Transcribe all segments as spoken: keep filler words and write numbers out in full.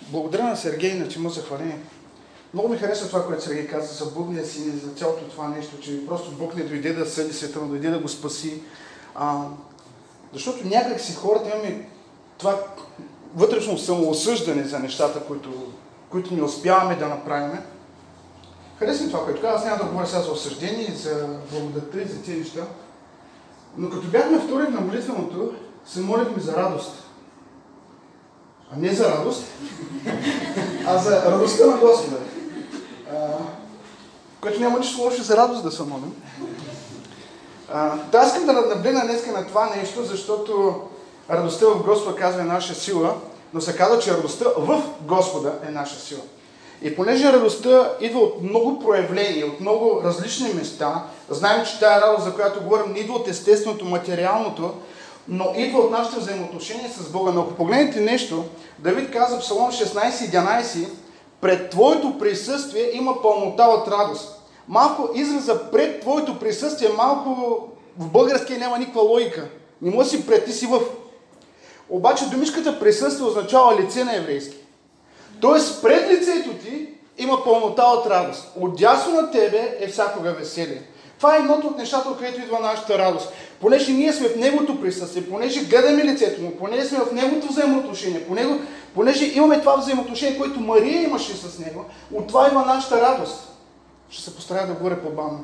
благодаря на Сергей, на че му захваление. Много ми харесва това, което Сергей каза за Бог си, за цялото това нещо, че просто Бог не дойде да съди света, но дойде да го спаси. А, защото някак си хората имаме това вътрешно самоосъждане за нещата, които, които не успяваме да направим. Харесва ми това, което каза. Аз няма да говоря сега за осъждение, за благодатта и за тези неща. Но като бяхме вторик на молитвеното, се молихме за радост. А не за радост, а за радостта на Господа. А, което няма нищо лошо за радост да се молим. Да, искам да наблегна днеска на това нещо, защото радостта в Господа казва е наша сила, но се казва, че радостта в Господа е наша сила. И понеже радостта идва от много проявления, от много различни места, знаем, че тая радост, за която говорим, не идва от естественото, материалното, но идва от нашите взаимоотношения с Бога. Но ако погледнете нещо, Давид каза в Псалом шестнайсет единайсет, пред Твоето присъствие има пълнота от радост. Малко израза пред Твоето присъствие, малко в българския няма никаква логика. Не може си пред, ти си в. Обаче думичката присъствие означава лице на еврейски. Тоест пред лицето ти има пълнота от радост. Отдясно на тебе е всякога веселие. Това е едното от нещата, където идва нашата радост. Понеже ние сме в Неговото присъствие, понеже гледаме лицето Му, понеже сме в Неговото взаимоотношение, понеже, понеже имаме това взаимоотношение, което Мария имаше с Него, от това има нашата радост. Ще се постарая да говоря по-бавно.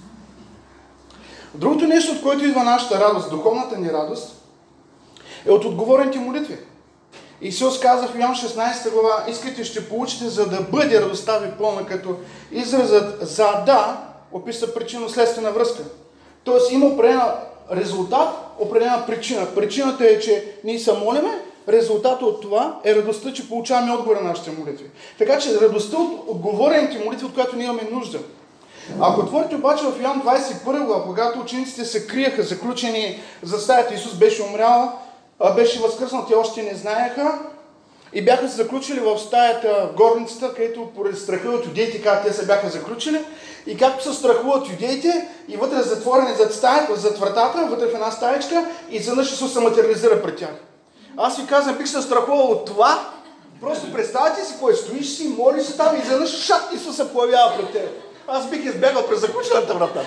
Другото нещо, от което идва нашата радост, духовната ни радост, е от отговорените молитви. Исус каза в Йоан шестнайсета глава, искате ще получите, за да бъде радостта ви пълна, като изразът за да описва причинно-следствена връзка. Тоест има определен резултат, определена причина. Причината е, че ние се молиме, резултатът от това е радостта, че получаваме отговор на нашите молитви. Така че радостта от отговорените молитви, от която ние имаме нужда. Ако отворите обаче в Йоан двайсет и първа глава, когато учениците се криеха заключени за стаята, Исус беше умрял, беше възкръснал, те още не знаеха и бяха се заключили в стаята, в горницата, където поради страха от юдеите, как те се бяха заключили. И както се страхуват юдеите, и вътре затворени зад стаята, зад вратата, вътре в една стаечка, и изведнъж Исус се материализира пред тях. Аз ви казвам, бих се страхувал от това. Просто представете си, кой стоиш си, молиш се там и изведнъж шат Исус се появява пред теб. Аз бих избягал през заключената врата.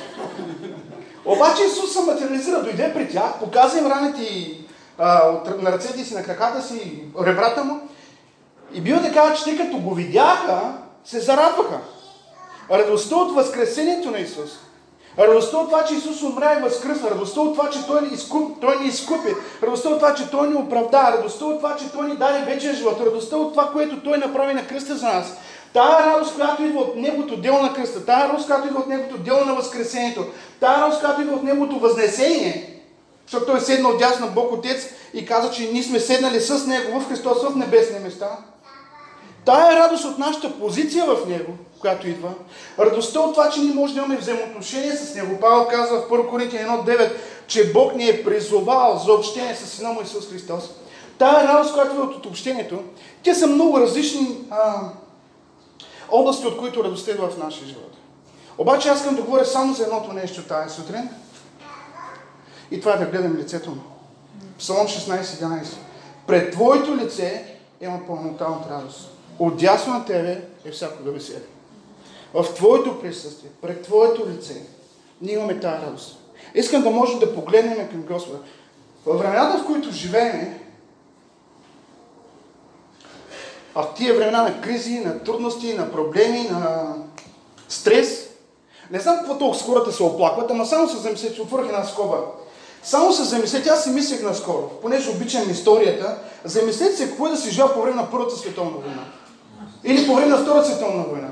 Обаче Исус се материализира, дойде при тях, показа им раните а, на ръцете си, на краката си, ребрата му. И било да кажа, че те като го видяха, се зарадваха. Радостта от възкресението на Исус. Радостта от това, че Исус умря и възкръсна. Радостта от това, че Той ни, изкуп, той ни изкупи. Радостта от това, че Той ни оправда. Радостта от това, че Той ни даде вечен живот. Радостта от това, което Той направи на кръста за нас. Тая радост, която идва от Неговото дело на кръста. Тая радост, която идва от Неговото дело на възкресението. Тая радост, която идва от Неговото възнесение. Защото Той седна отдясно на Бог Отец и каза, че ние сме седнали с Него в Христос в небесни места. Тая радост от нашата позиция в Него, която идва. Радостта от това, че ние може да имаме взаимоотношение с Него. Павел казва в първо Коринтияни едно девет, че Бог ни е призовал за общение с Сина Му Исус Христос. Тая радост, която идва от общението, те са много различни а, области, от които радостта идва в нашия живот. Обаче аз искам да говоря само за едното нещо тази сутрин. И това е да гледам лицето му. Псалом шестнайсет единайсет. Пред Твоето лице има пълнота от радост. Отдясно на Тебе е всякога веселие. В Твоето присъствие, пред Твоето лице, ние имаме тази радост. Искам да можем да погледнем към Господа. Във времената, в които живеем, а в тия времена на кризи, на трудности, на проблеми, на стрес, не знам какво толкова хората се оплакват, ама само се замислете, че отворих една скоба. Само се замислете, аз си мислех наскоро, понеже обичам историята, замислете се какво е да си жил по време на Първата световна война. Или по време на Втората световна война.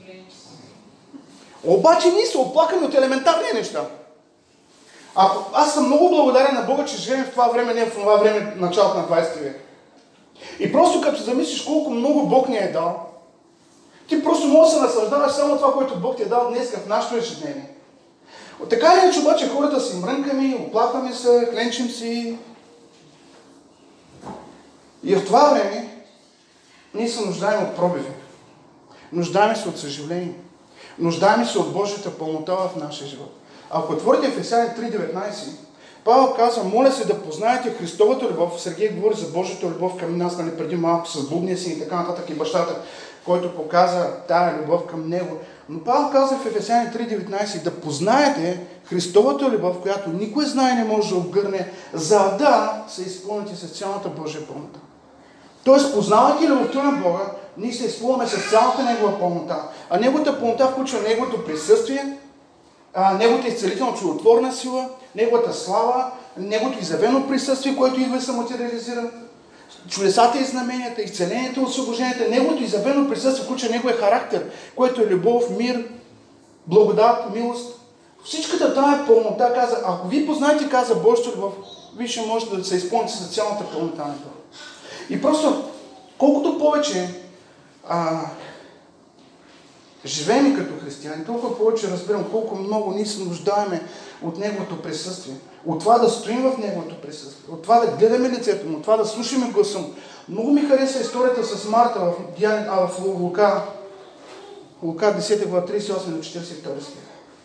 Обаче ние се оплакаме от елементарни неща. А, аз съм много благодарен на Бога, че живеем в това време, не в това време, началото на двайсети век. И просто като се замислиш колко много Бог ни е дал, ти просто можеш да се наслаждаваш само това, което Бог ти е дал днес в нашето ежедневие. От така или иначе обаче хората си мрънкаме, оплакваме се, хленчим си. И в това време ние се нуждаем от пробиви. Нуждаем се от съжаление. Нуждаем се от Божията пълнота в нашия живот. Ако отворите Ефесяни три деветнайсет, Павел казва, моля се да познаете Христовата любов. Сергей говори за Божията любов към нас, нали, преди малко с блудния си и така нататък, и бащата, който показа тая любов към него. Но Павел казва в Ефесяни три деветнайсет, да познаете Христовата любов, която никой знае не може да обгърне, за да се изпълните с цялата Божия пълнота. Тоест, познавайки любовта на Бога, ние се изпълваме с цялата Негова пълнота. А Неговата пълнота включва Неговото присъствие, а, Неговата изцелително чудотворна сила, Неговата слава, Неговото изявено присъствие, което идва и се материализира, чудесата и знаменията, изцелението, освобождението, Неговото изявено присъствие включва Неговия характер, което е любов, мир, благодат, милост. Всичката тая пълнота, каза, ако ви познаете, каза Божията любов, вие ще можете да се изпълните с цялата пълнота на това. И просто, колкото повече а, живеем като християни, толкова повече разбирам колко много ние се нуждаеме от Неговото присъствие. От това да стоим в Неговото присъствие. От това да гледаме лицето Му. От това да слушаме гласа Му. Много ми хареса историята с Марта в, Диан, а, в Лука, Лука десета глава трийсет и осем до четирийсет и втори стих.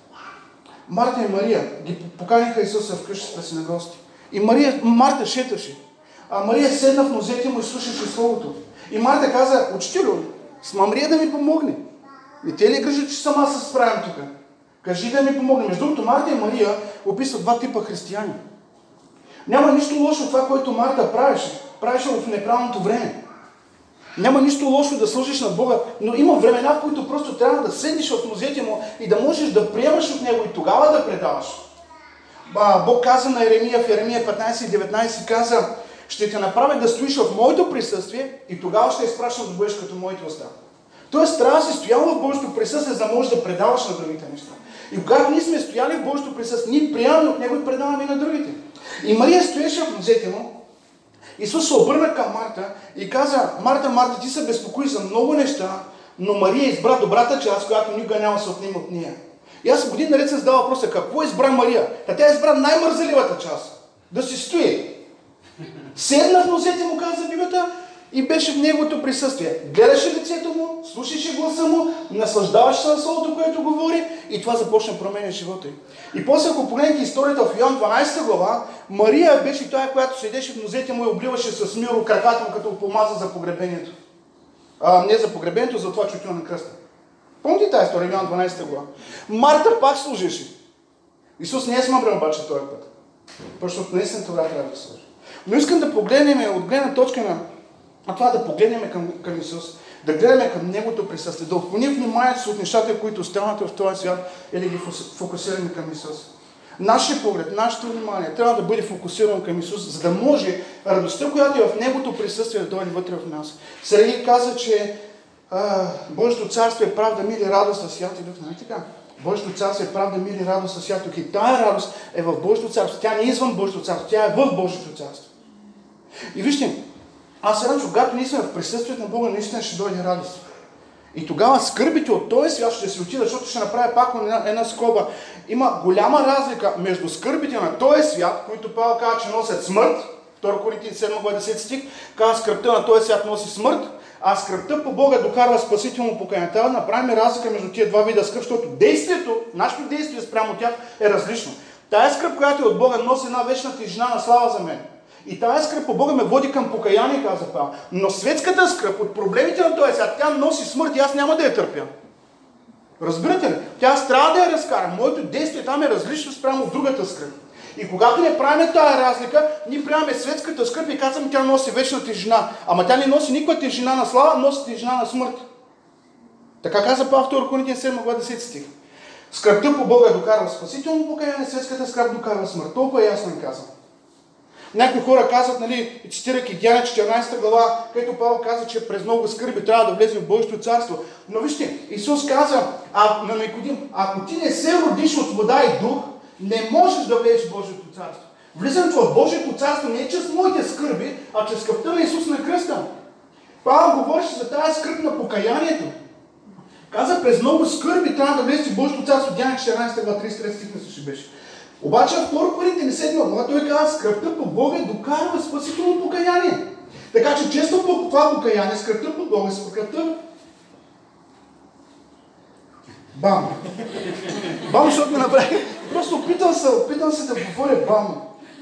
Марта и Мария ги поканиха Исуса в къщата си на гости. И Мария, Марта шеташе. А Мария седна в нозете Му и слушаше Словото. И Марта каза, учителю, с Мария да ми помогне. И те ли кажат, че сама се справям тук? Кажи да ми помогне. Между другото, Марта и Мария описват два типа християни. Няма нищо лошо в това, което Марта правеше. Правеше в неправилното време. Няма нищо лошо да служиш на Бога, но има времена, в които просто трябва да седнеш в нозете Му и да можеш да приемаш от Него и тогава да предаваш. Бог каза на Еремия в Еремия петнайсет и деветнайсет, каза, ще те направя да стоиш в моето присъствие и тогава ще изпращам да бъдеш като моите уста. Тоест трябва да си стоял в Божието присъствие, за да можеш да предаваш на другите неща. И когато ние сме стояли в Божието присъствие, ние приемаме от Него и предаваме и на другите. И Мария стоеше в нозете Му. Исус се обърна към Марта и каза, Марта, Марта, ти се безпокои за много неща, но Мария избра добрата част, която никога няма да се отнема от нея. И аз години наред се задава въпроса, какво избра Мария? Та тя избра най-мързеливата част. Да си стои. Седна в нозете Му, каза Библията, и беше в Неговото присъствие. Гледаше лицето Му, слушаше гласа Му, наслаждаваше се на Словото, което говори, и това започна да променя живота й. И после, ако погледнете историята в Йоан дванайсета глава, Мария беше тая, която седеше в нозете Му и обливаше с миро краката Му, като помаза за погребението. А, не за погребението, за това, че отива на кръста. Помните тази история, Йоан дванайсета глава? Марта пак служеше. Исус не е смъбрен обаче този път. Защото наистина това трябва да служи. Но искам да погледнем от гледна точка на а това да погледнем към, към Исус, да гледаме към Неговото присъствие, да отклоним вниманието си от нещата, които останат в този свят, и да ги фокусираме към Исус. Нашия поглед, нашето внимание трябва да бъде фокусирано към Исус, за да може радостта, която е в Неговото присъствие, да дойде вътре в нас. Сергей каза, че а, Божието царство е правда, мир и радост на Святия Дух. Нали така? Божието царство е правда, мир и радост на Святия Дух. И тая радост е в Божието царство. Тя не е извън Божието царство, тя е в Божието царство. И вижте, аз се радвам, когато ние сме в присъствието на Бога, наистина ще дойде радост. И тогава скърбите от този свят ще се отидат, защото ще направя пак една, една скоба. Има голяма разлика между скърбите на този свят, които Павел казва, че носят смърт. втори Коринтияни седма глава десети стих, казва, скръбта на този свят носи смърт, а скръбта по Бога докарва спасително покаяние. Трябва да направим разлика между тия два вида скръб, защото действието, нашето действие спрямо тях е различно. Тая скръб, която е от Бога, носи една вечна тежина на слава за мен. И тази скръб по Бога ме води към покаяние, каза Павел. Но светската скръб от проблемите на този свят, тя носи смърт и аз няма да я търпя. Разбирате ли? Тя аз трябва да я разкарам. Моето действие там е различно спрямо от другата скръб. И когато не правим тази разлика, ние правим светската скръб и казваме, тя носи вечна тежина. Ама тя не носи никаква тежина на слава, носи тежина на смърт. Така каза Павел втори Коринтияни седма глава десети стих. Скръбта по Бога докарва спасително покаяние, светската скръб докарва смърт. Толкова ясно им казвам. Някои хора казват, нали, цитирайки Деяния четиринайсета глава, където Павел каза, че през много скърби трябва да влезе в Божието царство. Но вижте, Исус каза а, на Никодим, ако ти не се родиш от вода и дух, не можеш да влезеш в Божието царство. Влизането в Божието царство не е чрез моите скърби, а чрез скръбта на Исус на кръста. Павел говореше за тази скръб на покаянието. Каза, през много скърби трябва да влезе в Божието царство. Деяния четиринайсета глава трийсет и трети стих не се беше. Обаче в втори Коринтияни седма глава той казва, скръбта по Бога докарва спасително покаяние. Така че често по това покаяние, скръбта по Бога, скръбта... Бам! Бам, защото ме направи. Просто опитам се, опитам се да говоря бам.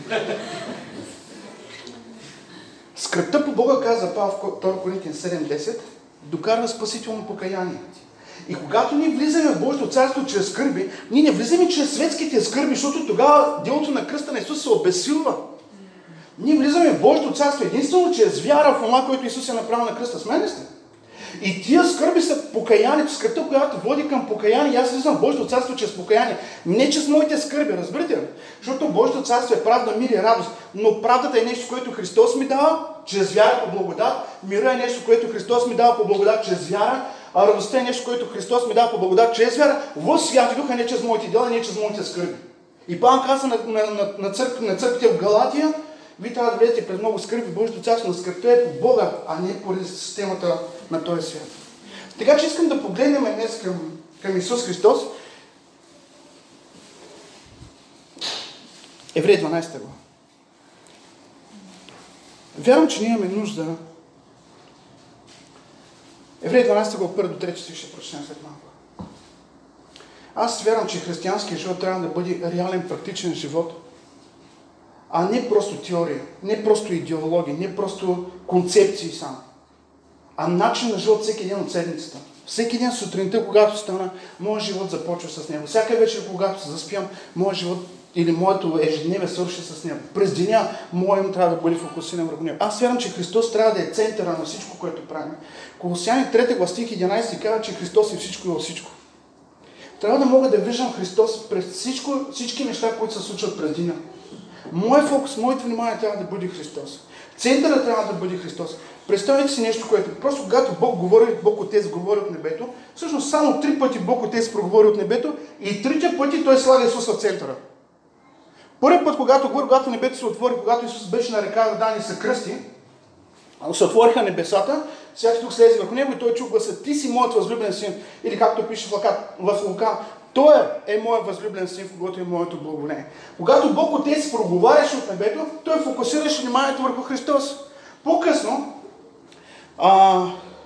Скръпта по Бога, каза Павел в втори Коринтияни седем десет, докарва спасително покаяние. И когато ние влизаме в Божието царство чрез скърби, ние не влизаме чрез светските скърби, защото тогава делото на кръста на Исус се обезсилва. Ние влизаме в Божието царство единствено чрез вяра в това, което Исус е направил на кръста. С мен ли сте? И тия скърби са покаянието, скръпта, която води към покаяние. И аз влизам в Божието царство чрез покаяние. Не чрез моите скърби, разбирате ли? Защото Божието царство е правда, мир и радост. Но правдата е нещо, което Христос ми дава чрез вяра по благодат. Мира е нещо, което Христос ми дава по благодат чрез вяра. А радостта е нещо, което Христос ми дава по благодат чрез вяра. В Святи Дух, а не чрез моите дела, не чрез моите скърби. И Павел каза на, на, на, на, църкв, на църквите в Галатия, вие трябва да влезете през много скърби в Божието царство, но скърбта е по Бога, а не поради системата на този свят. Така че искам да погледнем днес към, към Исус Христос. Евреи дванадесета глава. Вярвам, че ние имаме нужда. Евреи дванадесета глава, първи до трети стих ще прочетем след малко. Аз вярвам, че християнският живот трябва да бъде реален, практичен живот, а не просто теория, не просто идеология, не просто концепции само, а начин на живот всеки ден от седмицата. Всеки ден сутринта, когато стана, моят живот започва с него. Всяка вечер, когато се заспям, моят живот или моето ежедневие свърши с него. През деня моят трябва да бъде фокусиран върху него. Аз вярвам, че Христос трябва да е центъра на всичко, което правим. Колосяни трети глава стих единадесети казва, че Христос е всичко и във всичко. Трябва да мога да виждам Христос през всичко, всички неща, които се случват през деня. Моят фокус, моето внимание трябва да бъде Христос. Центъра трябва да бъде Христос. Представете си нещо, което просто когато Бог говори, Бог Отец говори от небето, всъщност само три пъти Бог Отец проговори от небето и трите пъти Той слага Исус в центъра. Първият път, когато говори, когато небето се отвори, когато Исус беше на река Йордан и се кръсти, се отвориха небесата, Святи Дух слезе върху него и той чу гласа: ти си моят възлюбен син. Или както пише в Лука, той е моят възлюбен син, в когото е моето благоволение. Когато Бог Отец проговаряше от небето, той фокусираше вниманието върху Христос. По-късно, а,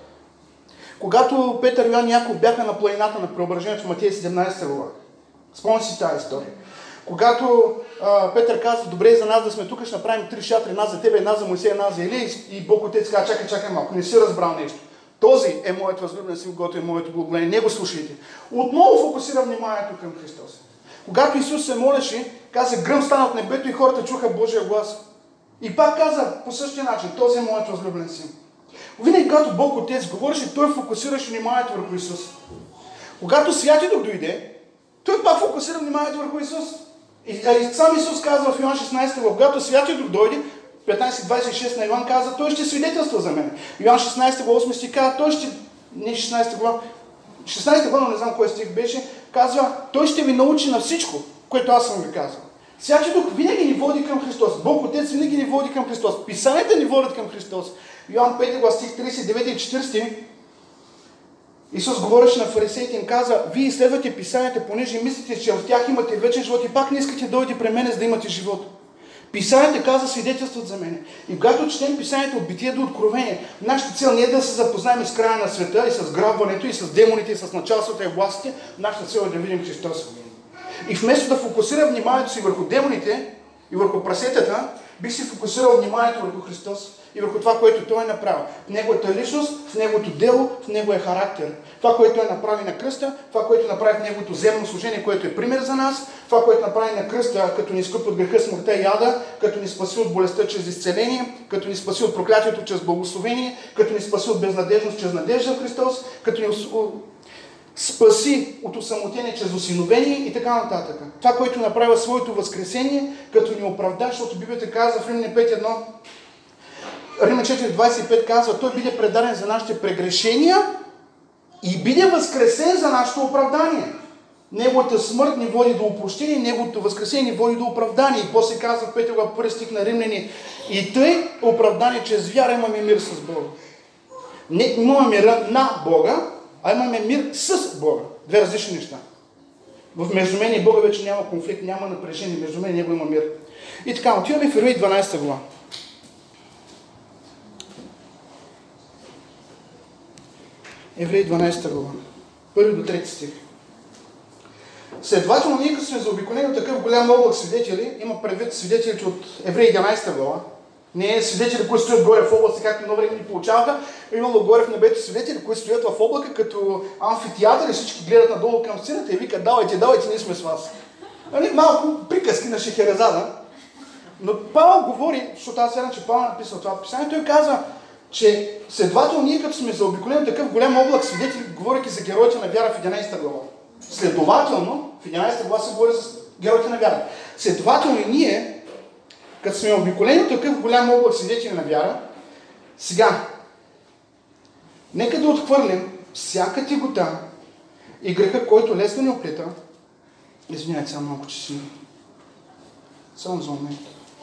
когато Петър и Йоан и Яков бяха на планината на Преображението в Матея седемнадесета глава, спомняте си тази история. Когато а, Петър казва: добре за нас да сме тук, ще направим три шатри, една за тебе, една за Моисей, една за Илия, и Бог Отец казва: чакай, чакай малко, не си разбрал нещо. Този е моят възлюбен син, който е моето благоволение. Не го слушайте. Отново фокусира вниманието към Христос. Когато Исус се молеше, каза: гръм стана от небето и хората чуха Божия глас. И пак каза по същия начин: този е моят възлюбен син. Винаги когато Бог Отец говореше, той фокусираше вниманието върху Исус. Когато Святи Дух дойде, той пак фокусира вниманието върху Исус. И, и сам Исус казва в Йоан шестнадесета глава, когато Святи Дух дойде, петнадесет двадесет и шест на Йоан каза: той ще свидетелства за мен. Йоан шестнадесета глава осми стих казва: той ще... Не шестнадесета глава, шестнадесета глава, но не знам кой стих беше, казва: той ще ви научи на всичко, което аз съм ви казал. Святи Дух винаги ни води към Христос. Бог Отец винаги ни води към Христос. Писанията ни водят към Христос. Йоан пета глава стих тридесет и девети и четиридесети, Исус говореше на фарисеите и им каза: вие изследвате Писанията, понеже мислите, че в тях имате вечен живот и пак не искате да дойдете при мене, за да имате живот. Писанията, каза, свидетелстват за мене. И когато четем Писанията от Битие до Откровение, нашата цел не е да се запознаем с края на света и с грабването, и с демоните, и с началствата и властите. Нашата цел е да видим Христос. И вместо да фокусира вниманието си върху демоните и върху прасетата, бих си фокусирал вниманието върху Христос и върху това, което Той е направил. В Неговата личност, в Неговото дело, в Неговия характер. Това, което Той направи на кръста, това, което направи в Неговото земно служение, което е пример за нас, това, което направи на кръста, като ни изкупи от греха, смъртта и ада, като ни спаси от болестта чрез изцеление, като ни спаси от проклятието чрез благословение, като ни спаси от безнадежност чрез надежда в Христос, като ни спаси от осамотение чрез осиновение и така нататък. Това, което направи своето възкресение, като ни оправда, защото Библията казва в Римляни пет едно, Римляни четири двадесет и пет казва: той биде предаден за нашите прегрешения и биде възкресен за нашето оправдание. Неговата смърт ни води до опрощение, неговото възкресение ни води до оправдание. И после казва в пета глава първи стих на Римляни: и тъй оправдание чрез вяра имаме мир с Бога. Не имаме мира на Бога, а имаме мир с Бога. Две различни неща. В между мен и Бога вече няма конфликт, няма напрежение. Между мен и Него има мир. И така, отиваме в Евреи дванадесета глава. Евреи дванадесета глава. Първи до трети стих. Следователно, ние като сме заобиколени от такъв голям облак свидетели, има предвид свидетелите от Евреи единайсета глава, не е свидетели, които стоят горе в облаци, както много време ни получаваха, имало горе в небето свидетели, които стоят в облака като амфитеатър и всички гледат надолу към сцената и викат: давайте, давайте, ние сме с вас. Нали, малко приказки на Шехерезада. Но Павел говори, защото аз вярвам, че Павел е написал това писание, той казва, че следователно ние като сме заобиколени такъв голям облак свидетели, говорейки за героите на вяра в единайсета глава. Следователно, в единайсета глава се говори за героите на вяра. Следователно и ние, като сме обиколени от такъв голям облак свидетели на вяра, сега, нека да отхвърлим всяка тегота и греха, който лесно ни оплита. Извинявайте само малко, че си... Само за момент.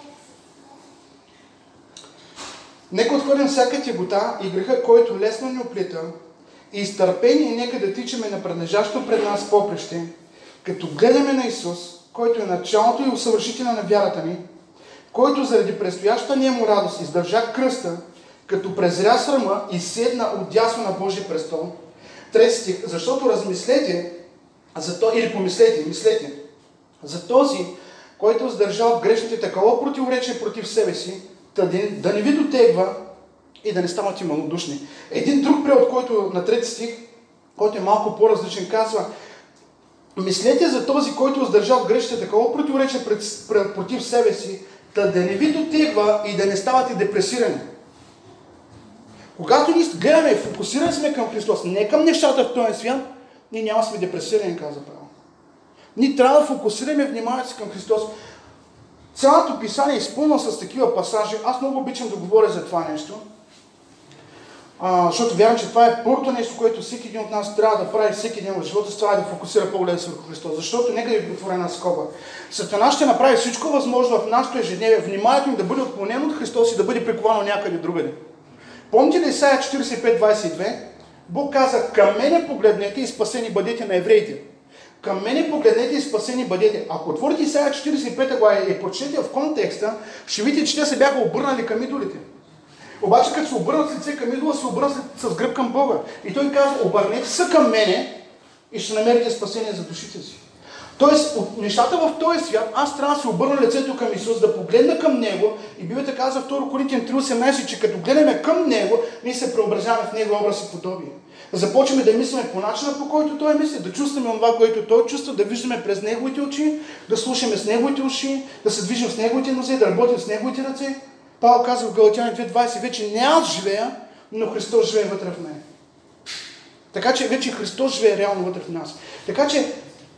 Нека отхвърлим всяка тегота и греха, който лесно ни оплита, и с търпение нека да тичаме на предлежащо пред нас поприще, като гледаме на Исус, който е началото и усъвършителя на вярата ни, който заради предстоящата ни му радост издържа кръста, като презря срама и седна отдясно на Божия престол. Трети стих. Защото размислете, за то, или помислете, мислете, за този, който издържал грешните такова противоречие против себе си, да не ви дотегва и да не ставате малодушни. Един друг превод, който на трети стих, който е малко по-различен, казва: мислете за този, който издържал грешните такова противоречие против себе си, да не ви дотегва и да не ставате депресирани. Когато ние гледаме и фокусирани сме към Христос, не към нещата в този свят, ние няма сме депресирани, каза Павел. Ние трябва да фокусираме вниманието си към Христос. Цялото писание е изпълнено с такива пасажи. Аз много обичам да говоря за това нещо, а, защото вярвам, че това е първото нещо, което всеки един от нас трябва да прави всеки ден в живота, това е да фокусира погледа си върху Христос. Защото нека да ви отворя една скоба. Сатана ще направи всичко възможно в нашето ежедневие, вниманието ни да бъде отклонено от Христос и да бъде приковано някъде другаде. Помните ли Исаия четиридесет и пет двадесет и две? Бог каза: към мене погледнете и спасени бъдете на евреите. Към мене погледнете и спасени бъдете. Ако отворите Исаия четиридесет и пета глава и прочете в контекста, ще видите, че те се бяха обърнали към идолите. Обаче като се обърнат с лице към идола, се обърнат с гръб към Бога. И той казва: обърнете се към мене и ще намерите спасение за душите си. Тоест, от нещата в този свят, аз трябва да се обърна лицето към Исус, да погледна към Него, и Библията казва втори Коринтияни три осемнадесет, че като гледаме към Него, ние се преобразяваме в Него образ и подобие. Започваме да мислиме по начина, по който Той мисли, да чувстваме това, което Той чувства, да виждаме през Неговите очи, да слушаме с Неговите уши, да се движим с Неговите нозе, да работим с Неговите ръце. Павел казва в Галатяни две двадесет: вече не аз живея, но Христос живее вътре в мен. Така че вече Христос живее реално вътре в нас. Така че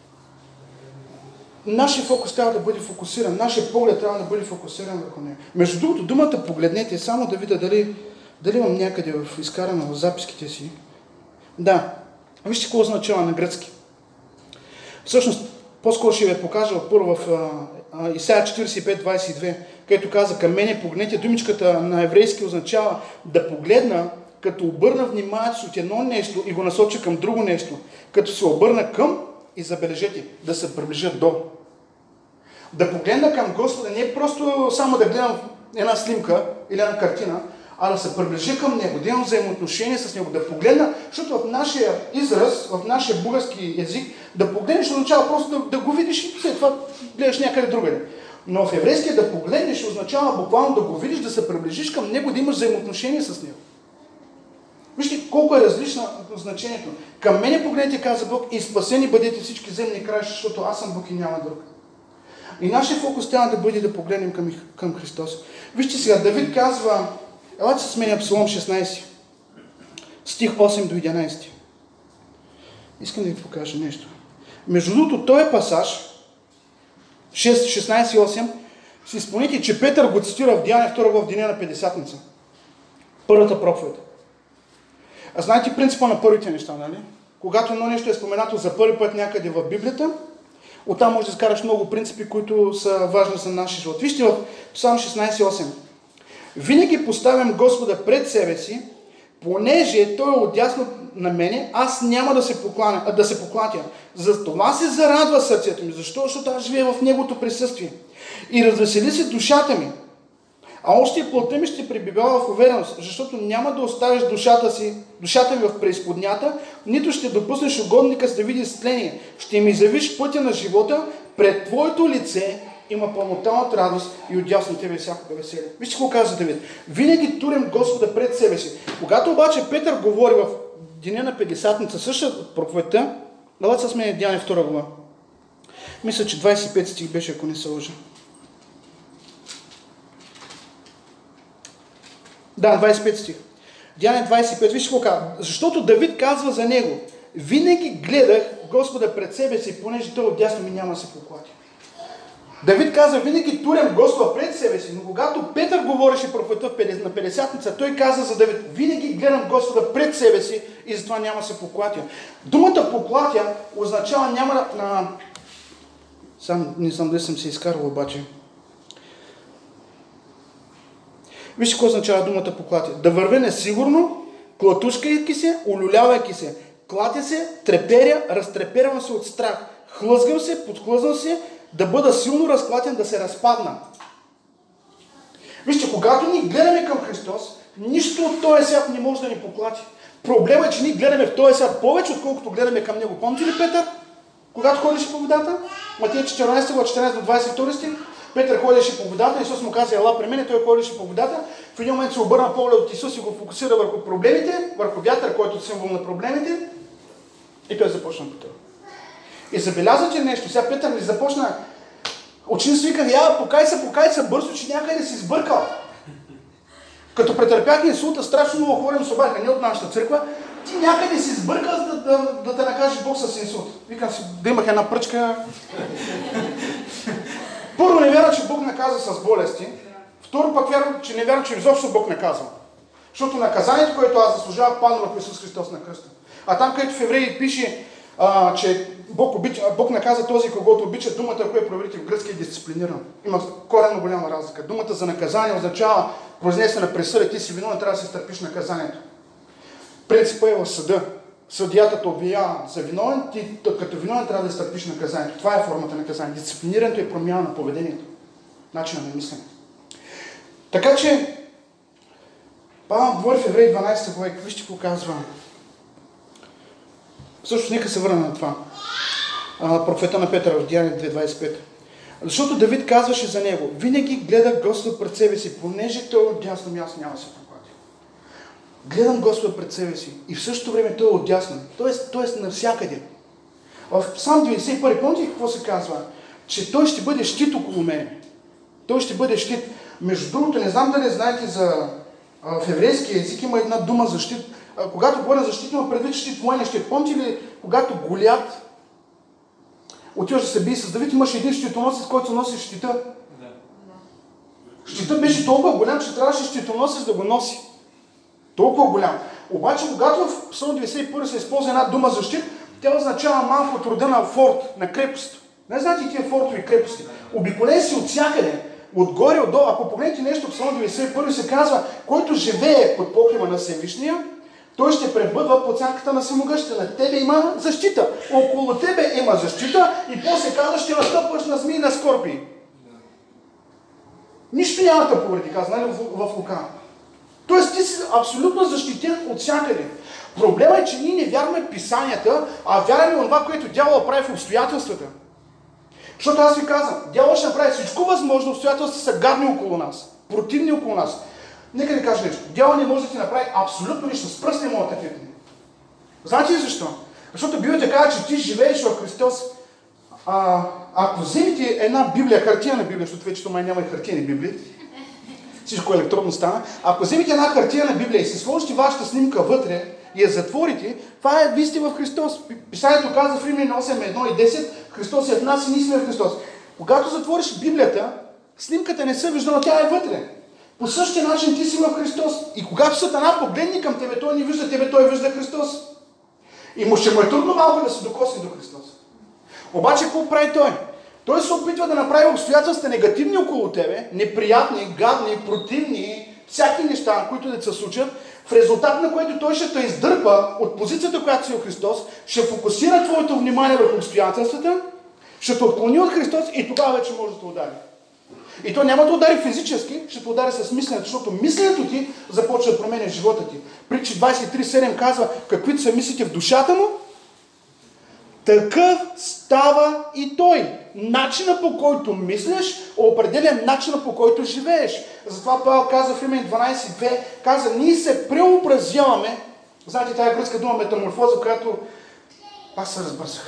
нашия фокус трябва да бъде фокусиран, нашия поглед трябва да бъде фокусиран върху него. Между другото, думата погледнете, само да видя дали, дали имам някъде в изкарана в записките си. Да, вижте какво означава на гръцки. Всъщност, по-скоро ще ви покажа първо в а, Исаия четиридесет и пет двадесет и две, където каза: към мене погледнете. Думичката на еврейски означава да погледна, като обърна вниманието си от едно нещо и го насоча към друго нещо, като се обърна към и забележете, да се приближа до. Да погледна към Господа не е просто само да гледам една снимка или една картина, а да се приближа към Него, да имам взаимоотношение с Него, да погледна, защото в нашия израз, в нашия български език, да погледнеш означава просто да, да го видиш и след това гледаш някъде другаде. Но в еврейския да погледнеш означава буквално да го видиш, да се приближиш към Него, да имаш взаимоотношение с Него. Вижте колко е различно значението. Към мене погледнете, каза Бог, и спасени бъдете всички земни краища, защото аз съм Бог и няма друг. И нашия фокус трябва да бъде да погледнем към, към Христос. Вижте сега, Давид казва, елате с мен Псалом шестнадесет, стих осем до единадесет. Искам да ви покажа нещо. Между другото, този пасаж, шест, шестнадесет и осем, си спомните, че Петър го цитира в Деяния втора глава в деня на Петдесятница. Първата проповед. А знаете принципа на първите неща, нали? Когато едно нещо е споменато за първи път някъде в Библията, оттам можеш да скараш много принципи, които са важни за нашия живот. Вижте в Псалм шестнадесет осем. Винаги поставям Господа пред себе си, понеже Той е отдясно на мене, аз няма да се, покланя, а да се поклатя. За това се зарадва сърцето ми. Защо? Защото аз живея в Неговото присъствие. И развесели се душата ми. А още и плътта ми ще пребивава в увереност, защото няма да оставиш душата си, душата ми в преизподнята, нито ще допуснеш угодника си да види стление. Ще ми завиш пътя на живота, пред твоето лице има пълнота от радост и отдясно тебе всякога веселие. Вижте какво казва Давид. Винаги турим Господа пред себе си. Когато обаче Петър говори в деня на Петдесятница, същата проповедта, елате с мен Деяния втора глава. Мисля, че двадесет и пети стих беше, ако не се лъжа. Да, двадесет и пети стих. Деяния двадесет и пет. Вижте какво казва. Защото Давид казва за него. Винаги гледах Господа пред себе си, понеже той отдясно ми няма да се поклати. Давид каза, винаги турям Господа пред себе си, но когато Петър говореше проповедта на Петдесятница, той каза за Давид, винаги гледам Господа пред себе си и затова няма да се поклатя. Думата поклатя означава няма да... На... Сам не знам дали съм се изкарал обаче. Вижте какво означава думата поклатя. Да върве несигурно, клатушкайки се, улюлявайки се. Клатя се, треперя, разтрепервам се от страх. Хлъзгам се, подхлъзнам се, да бъда силно разклатен, да се разпадна. Вижте, когато ни гледаме към Христос, нищо от този свят не може да ни поклати. Проблемът е, че ние гледаме в този свят повече, отколкото гледаме към Него. Помните ли Петър? Когато ходеше по водата? Матея четиринадесета глава, четиринадесети до двадесет и втори стих. Петър ходеше по водата, Исус му каза, ела при мен, и той ходеше по водата. В един момент се обърна поглед от Исус и го фокусира върху проблемите, върху вятър, който е символ на проблемите. И той започна да потъва. И забелязвате нещо. Сега Петър не започна. Учениците викаха, я, покай се, покай се бързо, че някъде си сбъркал. Като претърпях инсулта, страшно много хора ми се обадиха, не от нашата църква, ти някъде си сбъркал, да, да, да те накаже Бог с инсулт. Викам си, да имах една пръчка. Първо не вярвам, че Бог наказа с болести. Второ пък вярвам, че не вярвам, че изобщо Бог наказва. Защото наказанието, което аз заслужавах, падна върху Исус Христос на кръста. А там, където в Евреи пише, а, че Бог, обича, Бог наказа този, когото обича, думата, която проверите в гръцки, е дисциплиниран. Има коренно голяма разлика. Думата за наказание означава произнесена присъда, ти си виновен, трябва да се стърпиш наказанието. Принципът е в съда. Съдията те обвинява за виновен, ти като виновен трябва да изтърпиш наказанието. Това е формата на наказание. Дисциплинирането е промяна на поведението. Начина на мисленето. Така че, Павел говори в Евреи дванадесета глава, вижте какво казва. Също нека се върна на това. Профета на Петър в Деяния две двадесет и пет. Защото Давид казваше за него, винаги гледа Господ пред себе си, понеже той отдясно място няма да се поклати. Гледам Господа пред себе си и в същото време той е отдясно. Тоест, тоест навсякъде. В Псалм деветдесет и първи, помните какво се казва? Че той ще бъде щит около мене. Той ще бъде щит. Между другото, не знам дали знаете за... В еврейския език има една дума за щит. Когато говоря за щит, има предвид щит, военен щит. Помните ли, когато Голиат отиваш да се бие с Давид, имаше един щитоносец, който носи щита. Да. Щитът беше толкова голям, че трябваше щитоносец да го носи. Толкова голям. Обаче, когато в Псалм деветдесет и първи се използва една дума за щит, тя означава малко от рода на форт, на крепост. Не знаете тия фортови крепости. Обиколен си от всякъде, отгоре, отдолу. Ако погледнете нещо в Псалм деветдесет и първи се казва, който живее под покрива на Всевишния, той ще пребъдва под сянката на Всемогъщия. На тебе има защита. Около тебе има защита и после казва, ще настъпваш на змии и на скорпии. Нищо няма да повреди, казва, нали, в, в Лука. Тоест ти си абсолютно защитен от всякъде. Проблема е, че ние не вярваме в писанията, а вярваме в това, което дявола прави в обстоятелствата. Защото аз ви казвам, дявола ще направи всичко възможно, обстоятелствата са гадни около нас, противни около нас. Нека да кажа нещо. Дявол не може да ти направи абсолютно нищо. С пръст не може да те. Знаете ли защо? Защото Библията казва, че ти живееш в Христос. А, ако вземете една Библия, хартияна Библия, защото вече май няма и хартияни Библии, всичко електронно стана, ако вземете една хартияна Библия и си сложите вашата снимка вътре и я затворите, това е, вие сте в Христос. Писанието казва в Римляни осем едно и десет, Христос е в нас и ние сме в Христос. Когато затвориш Библията, снимката не се вижда, но тя е вътре. По същия начин ти си в Христос. И когато Сатана погледне към тебе, той не вижда тебе, той вижда Христос. И му ще му е трудно малко да се докосне до Христос. Обаче какво прави той? Той се опитва да направи обстоятелства негативни около тебе, неприятни, гадни, противни, всяки неща, които да се случат, в резултат на което той ще те издърпа от позицията, която си в Христос, ще фокусира твоето внимание върху обстоятелствата, ще те отклони от Христос и тогава вече може да те удари. И то няма да удари физически, ще те удари с мисленето, защото мисленето ти започва да променя живота ти. Притчи двадесет и три седем казва, каквито са мислите в душата му, такъв става и той. Начина, по който мислиш, определя начина, по който живееш. Затова Павел казва в Римляни дванадесет две, каза, ние се преобразяваме. Знаете, тая гръцка дума метаморфоза, която аз се разбързах.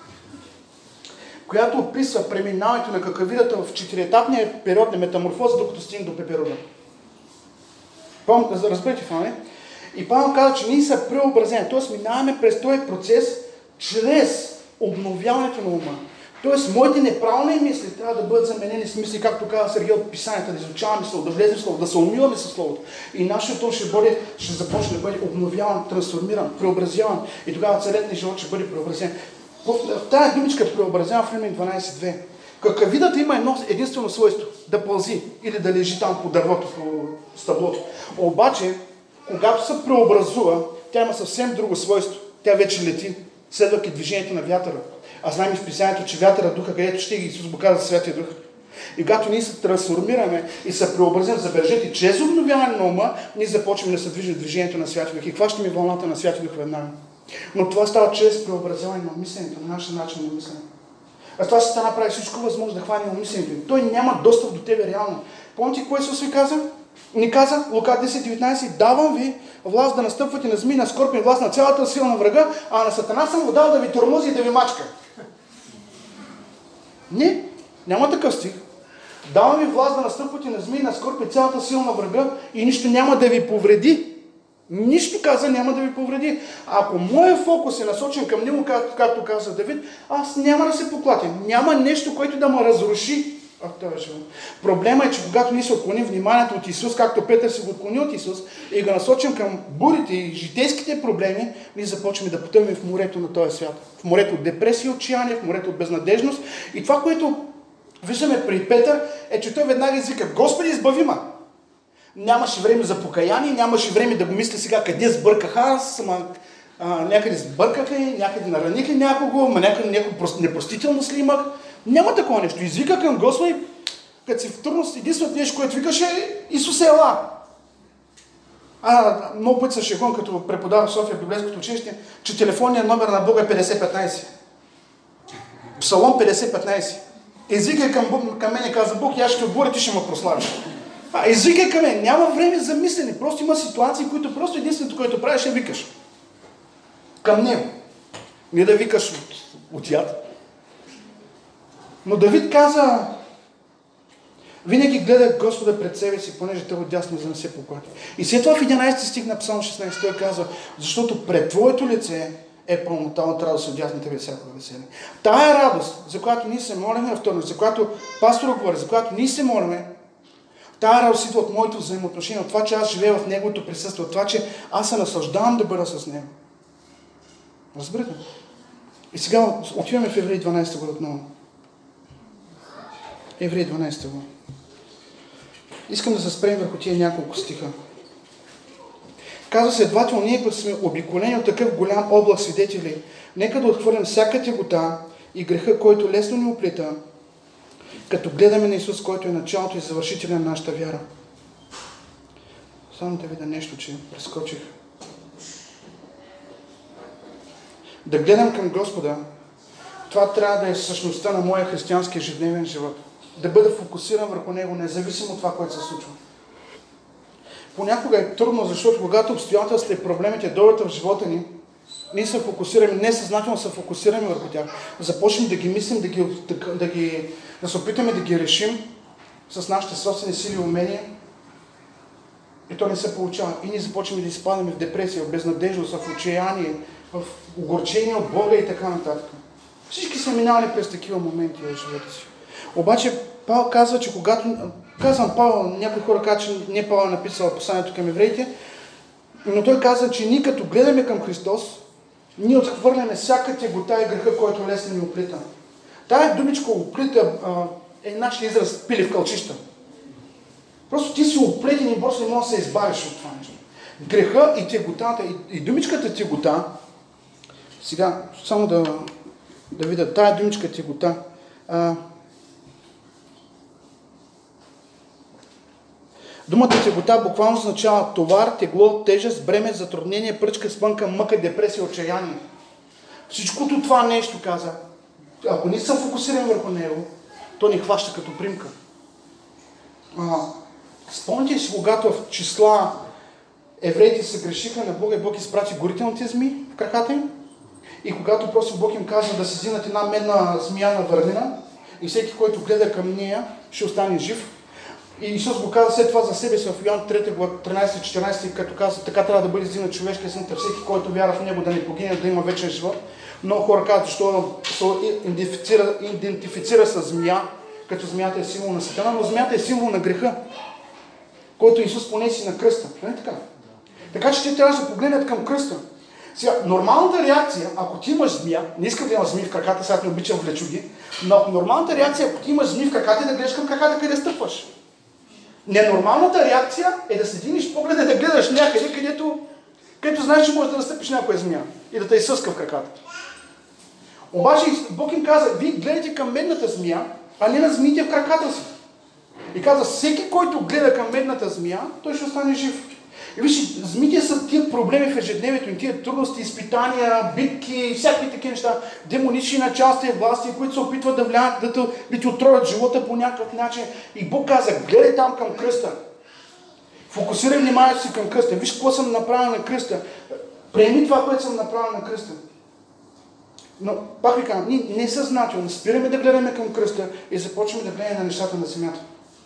Която описва преминаването на какавидата в четириетапния период на метаморфоза, докато стигне до пеперуда. Разберете това, не? И Павел каза, че ние са преобразени. Т.е. минаваме през този процес чрез обновяването на ума. Тоест, моите неправилни мисли трябва да бъдат заменени с мисли, както каза Сергей от Писанията, да изучаваме Слово, да влезем в Слово, да се умиваме със Словото. И нашето ще, бъде, ще започне да бъде обновяван, трансформиран, преобразяван. И тогава целият живот ще бъде преобразен. В тази думичка преобразява в Римляни дванадесет две. Какавидата има едно единствено свойство – да пълзи или да лежи там по дървото, по стъблото. Обаче, когато се преобразува, тя има съвсем друго свойство. Тя вече лети, следвайки движението на вятъра. А знаем и в Писанието, че вятъра духа, където ще ги Исус го каза за Святия Дух. И когато ние се трансформираме и се преобразим, забележете, чрез обновяване на ума, ние започваме да се движим движението на Святия Дух. И хващаме вълната на Святия Дух веднага. Но това става чрез преобразяване на мисленето, на нашия начин на мислене. А това ще направи всичко възможно да хване мисленето. Той няма достъп до тебе реално. Помните, кое Исус ви каза? Ни каза, Лука десет деветнадесет, давам ви власт да настъпвате на змии, на скорпи, власт на цялата сила на врага, а на Сатана съм го дал да ви тормози и да ви мачка. Не, няма такъв стих. Давам ви власт да настъпвате на змии, на скорпи, цялата сила на врага и нищо няма да ви повреди. Нищо каза, няма да ви повреди. Ако моят фокус е насочен към него, както, както каза Давид, аз няма да се поклатя. Няма нещо, което да ме разруши. А, това е живот. Проблема е, че когато ние се отклоним вниманието от Исус, както Петър се го отклони от Исус, и го насочим към бурите и житейските проблеми, ние започваме да потъваме в морето на този свят. В морето от депресия и отчаяние, в морето от безнадежност. И това, което виждаме при Петър, е, че той веднага извика, Господи, избави ме! Нямаше време за покаяние, нямаше време да го мисля сега къде сбърках аз, ама, а, някъде сбърках ли, някъде нараних ли някого, ама някъде някакво непростителност ли имах. Няма такова нещо. Извика към Господи, като си в трудност, единственото нещо, което викаше, Исус е ела. А, много път се шегувам, като преподавам в София библейското училище, че телефонният номер на Бога е петдесет петнадесет. Псалом петдесет петнадесет. Извикай към, към мен и каза Бог, аз ще оборя, ти ще ме прославиш. А, извикай към мен, няма време за мислене. Просто има ситуации, които просто единственото, което правиш, е викаш. Към него. Не да викаш от, от яд. Но Давид каза, винаги гледа Господа пред себе си, понеже той отдясно, за да не се поклати. И след това в единадесети стих на Псалом шестнадесет той казва, защото пред твоето лице е пълнота от радост, отдясно тебе всякога веселие. Тая радост, за която ние се молиме на вторник, за която пастора говори, за която ние се молиме, тая радост идва от моето взаимоотношение, от това, че аз живея в неговото присъствие, от това, че аз се наслаждавам да бъда с него. Разбирате? И сега отиваме в Евреи дванадесета глава отново. Евреи дванадесета глава. Искам да се спрем върху тия няколко стиха. Казва се, едвателно ние, които сме обиколени от такъв голям облак свидетели, нека да отхвърлим всяка тегота и греха, който лесно ни оплита, като гледаме на Исус, който е началото и завършителя на нашата вяра. Само да видя нещо, че прескочих. Да гледам към Господа, това трябва да е същността на моя християнски ежедневен живот. Да бъда фокусиран върху Него, независимо от това, което се случва. Понякога е трудно, защото когато обстоятелствата и проблемите дойдат в живота ни, ние се фокусираме, несъзнателно се фокусираме върху тях. Започнем да ги мислим, да, ги, да, да, ги, да се опитаме да ги решим с нашите собствени сили и умения. И то не се получава. И ние започваме да изпадаме в депресия, в безнадежност, в отчаяние, в огорчение от Бога и така нататък. Всички са минали през такива моменти в живота си. Обаче Павел казва, че когато... Казвам Павел, някои хора казват, че не Павел е написал посланието към евреите, но той казва, че ние като гледаме към Христос, ние отхвърляме всяка тегота и греха, който лесно ни оплита. Тая думичка оплита е нашия израз пили в кълчища. Просто ти си оплетен и просто не можеш да се избавиш от това нещо. Греха и теготата, и, и думичката тегота, сега само да, да видя, тая думичка тегота, а, Думата тегота буквално означава товар, тегло, тежест, бреме, затруднение, пръчка, спънка, мъка, депресия, отчаяние. Всичкото това нещо, каза, ако не съм фокусиран върху него, то ни хваща като примка. А, спомните си, когато в числа евреите се грешиха на Бога и Бог изпрати горителните зми в краката им, и когато просто Бог им казва да се взинат една медна змия на върнина и всеки, който гледа към нея, ще остане жив. И Исус го каза след това за себе си в Йоан трета глава тринайсет четиринайсет, като каза, така трябва да бъде взинат човешкия син, всеки, който вяра в него да не погине, да има вечен живот. Много хора казват, защото се идентифицира, идентифицира с змия, като змията е символ на Сатана, но змията е символ на греха, който Исус понеси на кръста. Не така? Така че те трябва да се погледнат към кръста. Сега, нормалната реакция, ако ти имаш змия, не искам да имаш змии в краката, сега не обичам влечуги, но нормалната реакция, ако ти имаш змии в краката, е да гледаш към краката, къде стъпваш. Ненормалната реакция е да сединиш погледа, да гледаш някъде, където, където знаеш, че можеш да настъпиш някоя змия и да те изсъска в краката. Обаче Бог им каза, вие гледате към медната змия, а не на змиите в краката си. И каза, всеки, който гледа към медната змия, той ще остане жив. И вижте, змиите са тия проблеми в ежедневието им, тия трудности, изпитания, битки, всякакви такива неща, демонични началствия, власти, които се опитват да влияят, да, да, да ти отровят живота по някакъв начин. И Бог каза, гледай там към кръста. Фокусирай вниманието си към кръста. Виж какво съм направил на кръста. Приеми това, което съм направил на кръста. Но, пак ви казвам, ние несъзнателно спираме да гледаме към кръста и започваме да гледаме на нещата на земята.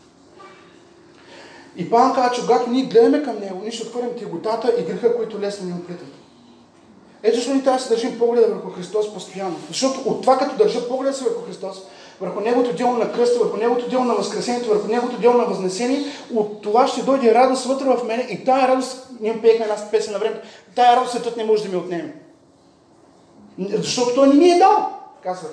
И Павел казва, че когато ние гледаме към него, ние ще отхвърлим теготата и греха, които лесно ни оплитат. Ето защо ние трябва да се държим погледа върху Христос постоянно. Защото от това, като държа погледа си върху Христос, върху Неговото дело на кръста, върху Неговото дело на възкресението, върху Неговото дело на възнесение, от това ще дойде радост вътре в мене и тая радост, ние пеехме една песен на времето, тая радост светът не може да ми отнеме. Защото той не ми е дал, казва.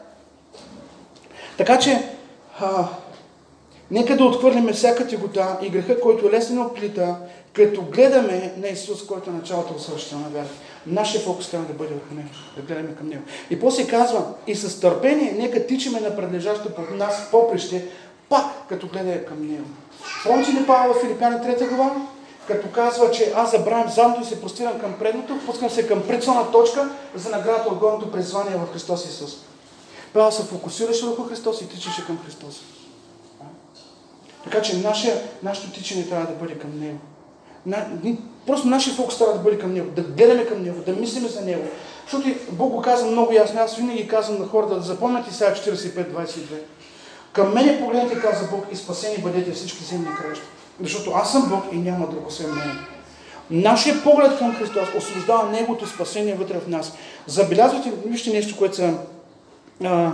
Така че, а, нека да отхвърлим всяка тегота и греха, който лесно ни оплита, като гледаме на Исус, който е началото от свършителна на вяра. Нашия фокус трябва да бъде върху Него, да гледаме към Него. И после казва, и с търпение, нека тичаме на предлежащото под нас поприще, пак като гледаме към Него. Помните ли Павел в Филипяни трета глава? Като казва, че аз забравям задното и се простирам към предното, пускам се към прицелна точка за наградата от горното призвание в Христос Исус. Павел се фокусираше върху Христос и тичаше към Христос. Така че наше, нашето тичане трябва да бъде към Него. На, просто нашия фокус трябва да бъде към Него, да гледаме към Него, да мислиме за Него. Защото Бог го каза много ясно, аз винаги казвам на хората, да запомняте сега четирийсет и пет двайсет и две. Към мене погледнете, каза Бог, и спасени бъдете всички земни краища. Защото аз съм Бог и няма друг освен мен. Нашия поглед към Христос освобождава Неговото спасение вътре в нас. Забелязвате, вижте нещо, което са... А,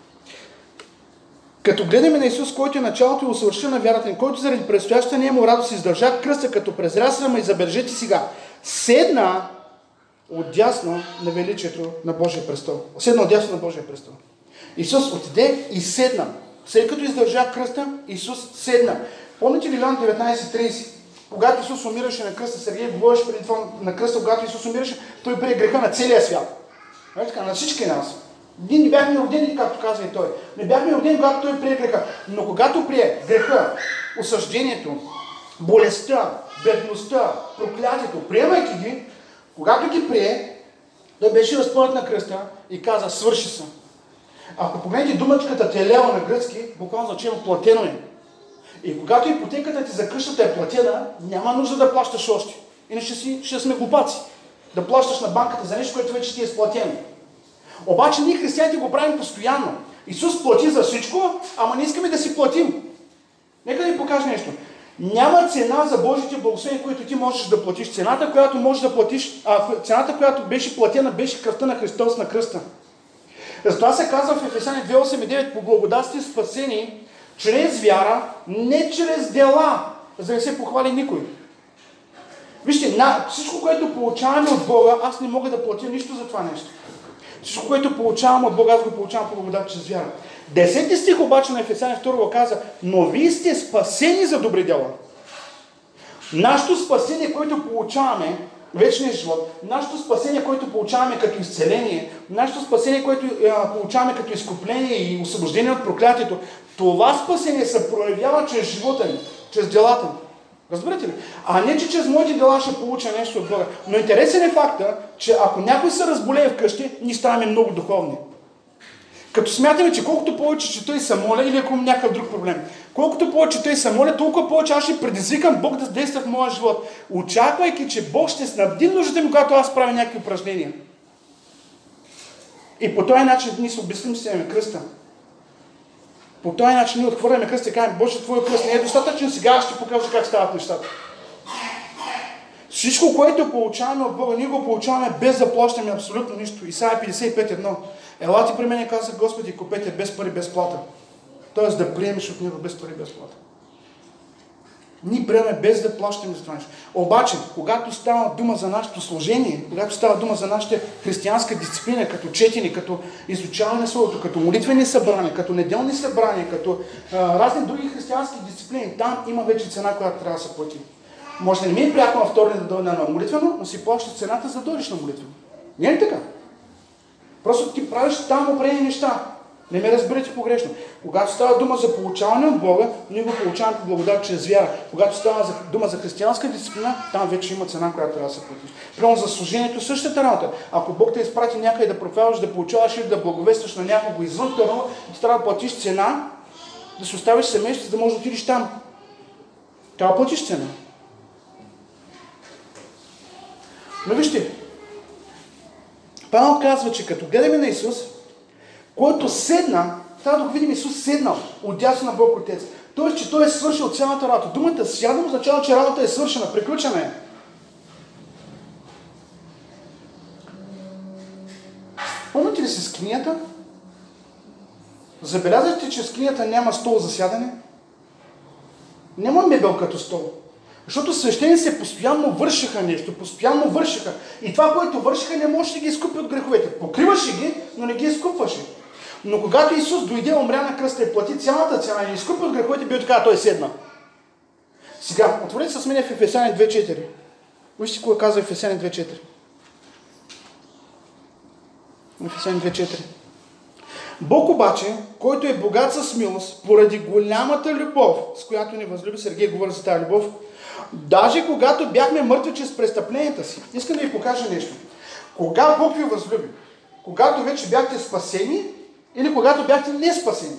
като гледаме на Исус, който е началото и усъвършен на вярата ни, който заради предстоящата не е му радост издържа кръста, като презря срама и забележете сега, седна отдясно на величието на Божия престол. Седна отдясно на Божия престол. Исус отиде и седна. След като издържа кръста, Исус седна. Помните ли Йоан деветнайсет трийсет? Когато Исус умираше на кръста, Сергей говореше преди това на кръста, когато Исус умираше, той прие греха на целия свят. На всички нас. Ние не бяхме родени, както казва и той. Не бяхме родени, когато той прие греха. Но когато прие греха, осъждението, болестта, бедността, проклятието, приемайки ги, когато ги прие, той беше разпънат на кръста и каза, свърши се. Ако погледнете думачката телео на гръцки, буквално означава платено е. И когато ипотеката ти за къщата е платена, няма нужда да плащаш още. Иначе си, ще сме глупаци. Да плащаш на банката за нещо, което вече ти е сплатено. Обаче ние християните го правим постоянно. Исус плати за всичко, ама не искаме да си платим. Нека да ви покажа нещо. Няма цена за Божите благословения, които ти можеш да платиш. Цената, която можеш да платиш, а, цената, която беше платена, беше кръвта на Христос на кръста. Затова се казва в Ефесяни две осем и девет, по благодат сте спасени чрез вяра, не чрез дела, за да не се похвали никой. Вижте, на, всичко, което получаваме от Бога, аз не мога да платя нищо за това нещо. Всичко, което получавам от Бога, аз го получавам по благодат чрез вяра. Десети стих обаче на Ефесяни втора го каза, но вие сте спасени за добри дела. Нашето спасение, което получаваме, вечния живот, нашето спасение, което получаваме като изцеление, нашето спасение, което а, получаваме като изкупление и освобождение от проклятието, това спасение се проявява чрез живота ни, чрез делата ни. Разбирате ли? А не, че чрез моите дела ще получа нещо от Бога. Но интересен е факта, че ако някой се разболее вкъщи, ние ставаме много духовни. Като смятаме, че колкото повече че той се моля, или ако има някакъв друг проблем, колкото повече той се моля, толкова повече аз ще предизвикам Бог да действа в моя живот, очаквайки, че Бог ще снабди нуждите ми, когато аз правя някакви упражнения. И по този начин ние се обясним си кръста. По този начин ние отхвърляме кръста и кажем, Боже, Твой кръст не е достатъчен, сега аз ще покажа как стават нещата. Всичко, което получаваме от Бога, ние го получаваме без да плащаме абсолютно нищо. Исаия петдесет и пет едно. Елате при мен, каза Господи, купете без пари, без плата. Тоест да приемеш от Него без пари, без плата. Ние приемаме без да плащаме за това нещо. Обаче, когато става дума за нашето служение, когато става дума за нашата християнска дисциплина, като четене, като изучаване на Словото, като молитвени събрания, като неделни събрания, като а, разни други християнски дисциплини, там има вече цена, която трябва да се плати. Може да не ми е приятно във вторник да дойда на молитвено, но си плащаш цената, за да дойдеш на молитвено. Не е ли така? Просто ти правиш там определени неща. Не ме разберете погрешно. Когато става дума за получаване от Бога, ние го получаваме по благодат чрез вяра. Когато става за, дума за християнска дисциплина, там вече има цена, която трябва да се плати. Примерно за служението същата работа. Ако Бог те изпрати някъде да проповядваш, да получаваш или да благовестваш на някого извън Търнова, ти трябва да платиш цена, да си оставиш семейство, за да можеш да отидеш там. Трябва да платиш цена. Но вижте, Павел казва, че като гледаме на Исус, който седна, трябва да го видим Исус седнал отдясно на Бог Отец. Тоест, че Той е свършил цялата работа. Думата сядам означава, че работа е свършена, приключена е. Помните ли си скинията? Забелязахте, че в скинията няма стол за сядане? Няма мебел като стол. Защото свещениците постоянно вършиха нещо, постоянно вършиха. И това, което вършиха, не можеше да ги изкупи от греховете. Покриваше ги, но не ги изкупваше. Но когато Исус дойде, умря на кръста и плати цялата цена и изкупи от греховете, бил така, той седна. Сега, отворете с мен в Ефесяни две четири. Вижте кога казва Ефесяни две четири. Ефесяни две четири. Бог обаче, който е богат с милост, поради голямата любов, с която ни възлюби, Сергей говори за тази любов, даже когато бяхме мъртви чрез престъпленията си. Искам да ви покажа нещо. Кога Бог ви възлюби? Когато вече бяхте спасени или когато бяхте не спасени?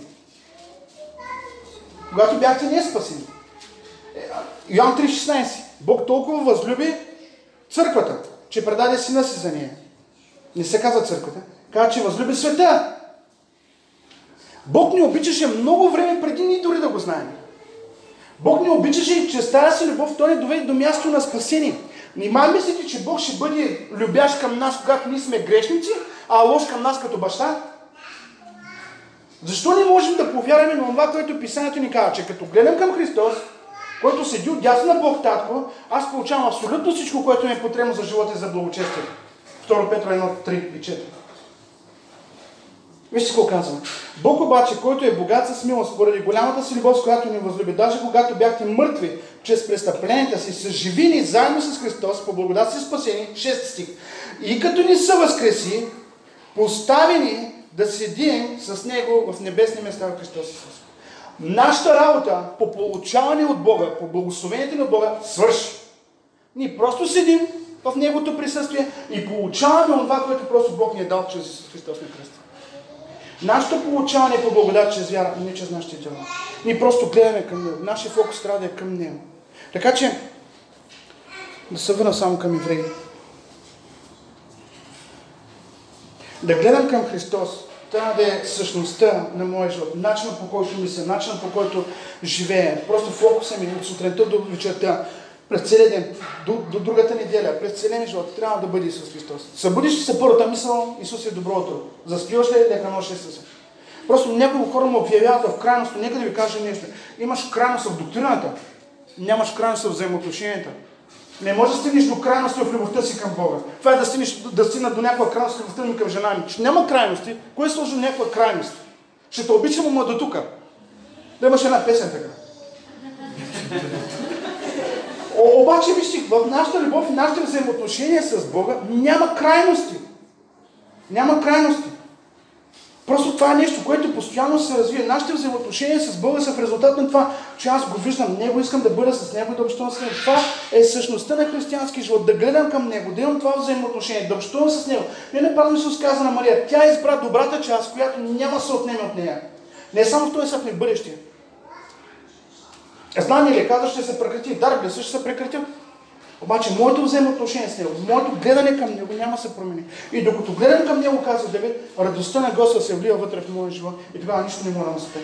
Когато бяхте не спасени. Йоан три шестнайсет. Бог толкова възлюби църквата, че предаде сина си за нея. Не се казва църквата. Казва, че възлюби света. Бог ни обичаше много време преди ние дори да го знаем. Бог ни обичаше и чрез тази си любов Той ни доведе до място на спасение. Нима мислите, че Бог ще бъде любящ към нас, когато ние сме грешници, а лош към нас като баща? Защо не можем да повярваме на това, което Писанието ни казва, че като гледам към Христос, който седи отдясно на Бог Татко, аз получавам абсолютно всичко, което ми е потребно за живота и за благочестие. Второ Петро едно, три и четири. Вижте какво казвам. Бог обаче, който е богат с милост, поради голямата си любов, с която ни възлюби, даже когато бяхте мъртви чрез престъпленията си, са живини заедно с Христос, по благодат си спасени, шести стих. И като ни са възкреси, поставени да седим с Него в небесни места в Христос Исус. Нашата работа по получаване от Бога, по благословението на Бога, свърши. Ние просто седим в Неговото присъствие и получаваме това, което просто Бог ни е дал чрез Исус Христос на кръста. Нашето получаване е по благодат чрез вяра, не чрез нашите дела. Ние просто гледаме към Него. Нашия фокус трябва да е към Него. Така че, да се върна само към евреи. Да гледам към Христос, трябва да е същността на моя живот. Начинът по който мисля, начинът по който живея. Просто фокуса ми от сутринта до вечерта, през целия ден, до, до другата неделя, през целия живот, трябва да бъде Исус Христос. Събудиш ли се първата мисъл, Исус е доброто. Заспиваш ли, лека нощ Исус. Просто някои хора му обявяват в крайност, нека да ви кажа нещо. Имаш крайност в доктрината, нямаш крайност в взаимоотношенията. Не можеш да стигнеш до крайности в любовта си към Бога. Това е да стигнеш да стигна до някаква крайност в любовта ми към жена ми. Че няма крайности, кой е сложил някаква крайност? Ще те обичам, ама до тука. Да имаш една песен така. О, обаче, вижте, в нашата любов и нашите взаимоотношения с Бога няма крайности. Няма крайности. Просто това е нещо, което постоянно се развие. Нашите взаимоотношения с Бога са в резултат на това, че аз го виждам Него, искам да бъда с Него и да общувам с Него. Това е същността на християнски живот, да гледам към Него, да имам това взаимоотношение, да общувам с Него. Не направо Исус каза на Мария, тя избра добрата част, която няма се отнеме от нея. Не само в този свят, но и в бъдещия. Знание ли, каза, ще се прекрати, дар блеса ще се прекрати. Обаче моето взаимоотношение с Него, моето гледане към Него няма се промени. И докато гледам към Него, казва Давид, радостта на Господа се влива вътре в моя живот и тогава нищо не мога да ме спре.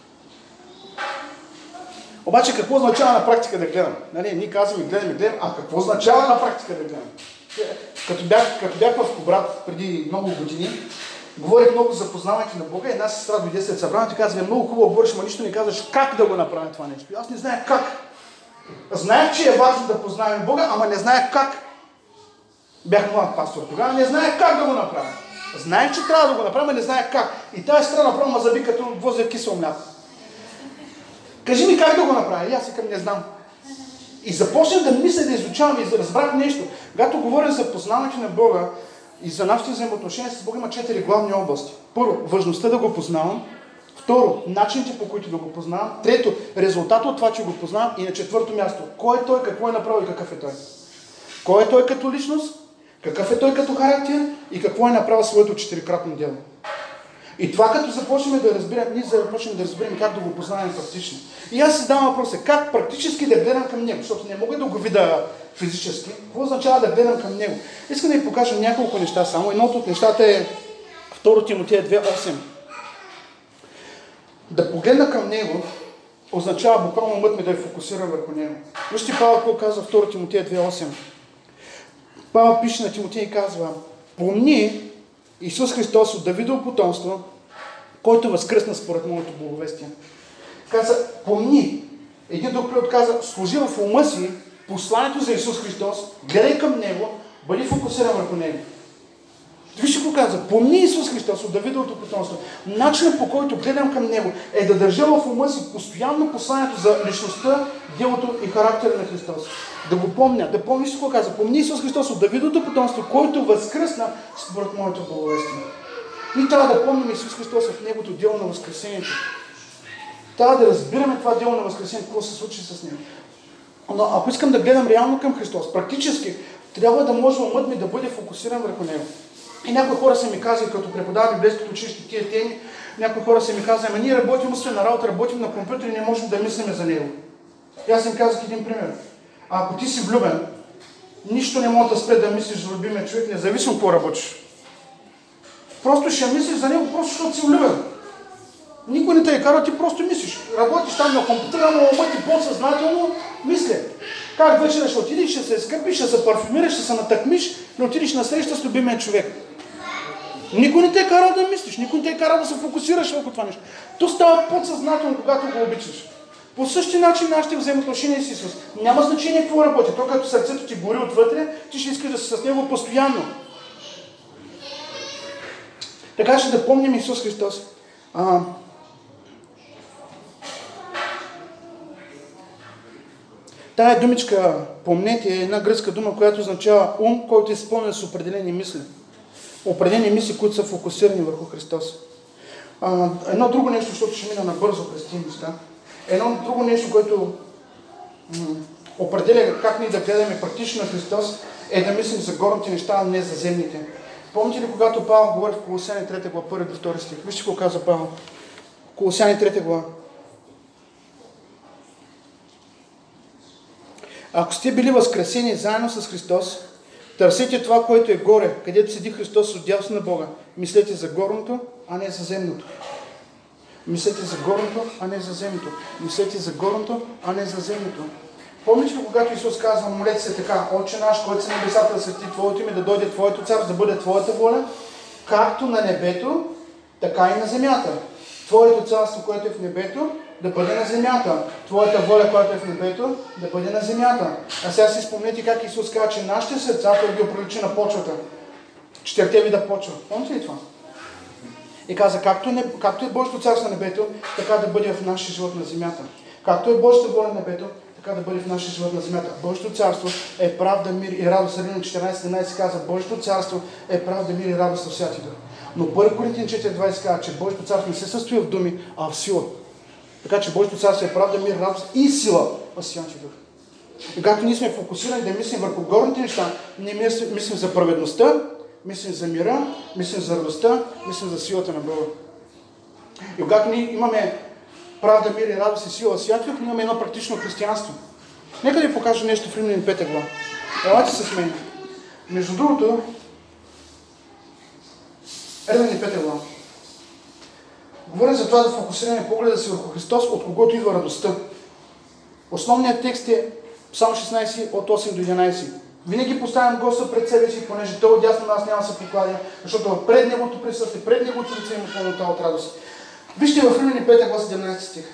Обаче какво означава на практика да гледам? Нали, ние казваме гледаме, гледаме, а какво означава на практика да гледам? Като бях, като бях в Кобрат преди много години, говорих много за познаването на Бога и една сестра дойде след събранието и казва, много хубаво говориш, но нищо не казваш как да го направим това нещо. И аз не зная как. Знаех, че е важно да познаем Бога, ама не знаех как. Бях млад пастор тогава, не знаех как да го направя. Знаех, че трябва да го направя, не знаех как. И тази страна направо ма заби като возя в кисело мляко. Кажи ми как да го направя. И аз викам, не знам. И започнах да мисля, да изучавам и разбрах нещо. Когато говоря за познаването на Бога и за нашите взаимоотношения с Бога, има четири главни области. Първо, важността да го познавам. Второ, начините, по които да го познавам. Трето, резултата от това, че го познавам. И на четвърто място, кой е той, какво е направил и какъв е той. Кой е той като личност, какъв е той като характер и какво е направил своето четирикратно дело. И това като започнем да разбираме, ние започнем да разберем как да го познаем практично. И аз си задавам въпроса, как практически да гледам към Него, защото не мога да го видя физически. Какво означава да гледам към Него? Искам да ви покажа няколко неща само. Едното от нещата е второ Тимотея две осем. Да погледна към Него означава буквално умът ми да е фокусиран върху Него. Вижте Павел какво казва второ Тимотея две осем. Павел пише на Тимотея и казва, помни Исус Христос от Давидово потомство, който възкръсна според моето благовестие. Каза, помни. Един друг превод каза, служи в ума си посланието за Исус Христос, гледай към Него, бъди фокусиран върху Него. Вижте какво каза, помни Исус Христос от Давидовото потомство. Начинът, по който гледам към Него, е да държа в ума си постоянно посланието за личността, делото и характера на Христос. Да го помня, да помниш какво каза. Помни Исус Христос от Давидовото потомство, който възкръсна според моето благовестие. Ние трябва да помним Исус Христос в Неговото дело на възкресението. Трябва да разбираме това дело на възкресението, какво се случи с Него. Но ако искам да гледам реално към Христос, практически, трябва да може умът ми да бъде фокусиран върху Него. И някои хора са ми казали, като преподавам библейското училище тия теми, някои хора са ми казали, ама ние работим умствена работа, работим на компютър и не можем да мислим за Него. И аз им казах един пример. А ако ти си влюбен, нищо не може да спре да мислиш за любимия човек, независимо какво работиш. Просто ще мислиш за него, просто защото си влюбен. Никой не те е карал, ти просто мислиш. Работиш там на компютъра, но умът ти подсъзнателно мисля. Как вечера ще отидеш, ще се скъпиш, ще се парфюмираш, ще се натъкмиш, но отидеш на среща с любимия човек. Никой не те е карал да мислиш, никой не те е карал да се фокусираш върху това нещо. То става подсъзнателно, когато го обичаш. По същия начин нашите взаимоотношения с Исус. Няма значение какво работи. То като сърцето ти гори отвътре, ти ще искаш да си с Него постоянно. Така ще да помним Исус Христос. А... Тая думичка, помнете, е една гръцка дума, която означава ум, който е изпълнен с определени мисли. Определени мисли, които са фокусирани върху Христос. А, едно друго нещо, защото ще мина набързо през тези неща. Едно друго нещо, което м- определя как ние да гледаме практично на Христос, е да мислим за горните неща, а не за земните. Помните ли, когато Павел говори в Колосяни трета глава, първи до втори стих? Вижте какво казва Павел. Колосяни трета глава. Ако сте били възкресени заедно с Христос, търсете това, което е горе, където седи Христос отдясно на Бога. Мислете за горното, а не за земното. Мислете за горното, а не за земното. Мислете за горното, а не за земното. Помните ли, когато Исус казва, молете се така, Отче наш, който си на небесата, да свети Твоето име, да дойде Твоето царство, да бъде Твоята воля, както на небето, така и на земята. Твоето царство, което е в небето, да бъде на земята. Твоята воля, която е в небето, да бъде на земята. А сега си спомнете как Исус казва, че нашите сърца, той ги оприличи на почвата. Четирте вида почва. Помните ли това? И каза, както, не, както е Божието царство на небето, така да бъде в нашия живот на земята. Както е Божията воля на небето, така да бъде в нашия живот на земята. Божието царство е правда, мир и радост. Римляни четиринайсет единайсет казва, Божието царство е правда, мир и радост в Святия Дух. Но първи Коринтияни четири двайсет казва, че Божието царство не се състои в думи, а в сила. Така че Божието царство е правда, мир, радост и сила в Святия Дух. И когато ние сме фокусирани да мислим върху горните неща, ние мислим за праведността, мислим за мира, мислим за радостта, мислим за силата на Бога. И когато ние имаме правда, мир и радост и сила в Святия Дух, ние имаме едно практично християнство. Нека да ви покажа нещо в Римляни пета глава. Елате с мен. Между другото, Римляни пета глава. Говоря за това да фокусираме погледа си върху Христос, от когото идва радостта. Основният текст е Псалм шестнайсет от осем до единайсет. Винаги поставям Господа пред себе си, понеже Той отдясно нас няма да се покладя, защото пред Неговото присъствие, пред Неговото лице има пълнота от радост. Вижте в Римляни пета глава седемнайсети стих.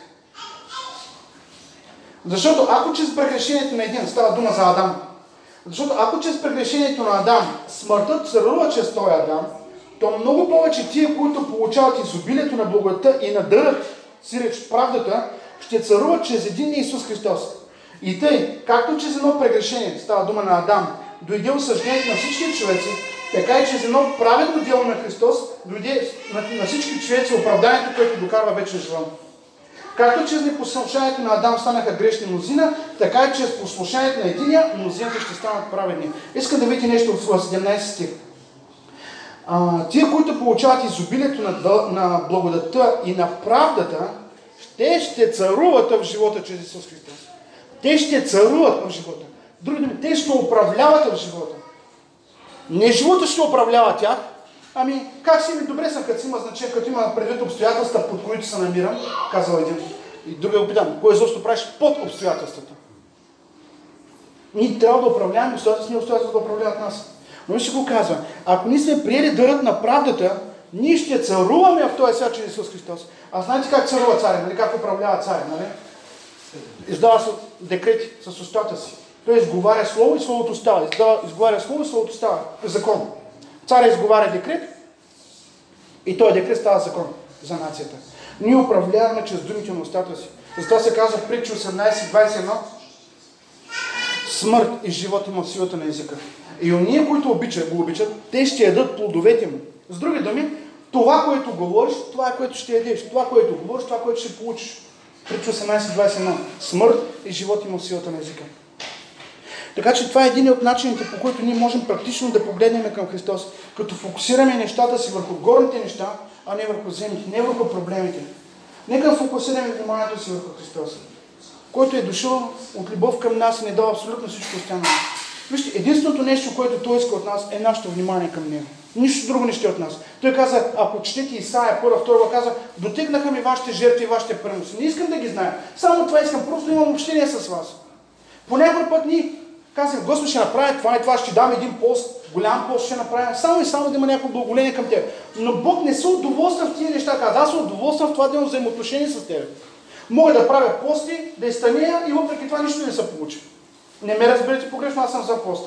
Защото ако чрез прегрешението на един, става дума за Адам, защото ако чрез прегрешението на Адам смъртта царува чрез този Адам, то много повече тия, които получават изобилието на благодата и надърът си реч правдата, ще царуват чрез един Исус Христос. И тъй, както чрез едно прегрешение, става дума на Адам, дойде осъждението на всички човеци, така и чрез едно праведно дело на Христос дойде на, на всички човеци оправданието, което докарва вечен живот. Както чрез непослушанието на Адам станаха грешни мнозина, така и чрез послушанието на единия мнозината ще станат праведни. Искам да видите нещо в седемнайсети стих. А, тия, които получават изобилието на, на благодата и на правдата, те ще царуват в живота чрез Исус Христос. Те ще царуват в живота. Други думи, те ще управляват в живота. Не живота ще управлява тях, ами как си ми добре съм, като си има значение, като има предвид обстоятелства, под които се намирам, казал един. И другия опитам, кое изобщо правиш под обстоятелствата. Ние трябва да управляваме обстоятелства, не обстоятелства да управляват нас. Но ще го казва, ако ние сме приели дарът на правдата, ние ще царуваме в този свят чрез Исус Христос. А знаете как царува царя, нали? Как управлява царя, нали? Издава се декрети с устата си. Той изговаря слово и словото става. Издава, изговаря слово и словото става. Закон. Царя изговаря декрет и този декрет става закон за нацията. Ние управляваме чрез думите на устата си. Затова се казва в Притчи осемнайсет двайсет и едно. Смърт и живот има в силата на езика. И ония, които обичат, го обичат, те ще ядат плодовете му. С други думи, това, което говориш, това е което ще ядеш. Това, което говориш, това, което ще получиш. Притчи осемнайсет двайсет и едно. Смърт и живот има в силата на езика. Така че това е един от начините, по които ние можем практично да погледнем към Христос, като фокусираме нещата си върху горните неща, а не върху земните, не върху проблемите. Нека фокусираме вниманието си върху Христос, който е дошъл от любов към нас и не дава абсолютно всичко останало. Вижте, единственото нещо, което Той иска от нас, е нашето внимание към Него. Нищо друго не ще от нас. Той каза, ако четете Исаия, първа, втора, каза, дотегнаха ми вашите жертви и вашите приноси. Не искам да ги знае. Само това искам, просто имам общение с вас. По някой път ни казвам, Господ ще направи това и това, ще дам един пост, голям пост ще направя, само и само да има някакво благоволение към теб. Но Бог не се удоволства в тия неща. Каза, аз се удоволствам в това да имам взаимоотношение с теб. Мога да правя пости, да изтънея и въпреки това нищо не се получи. Не ме разберете погрешно, аз съм за поста.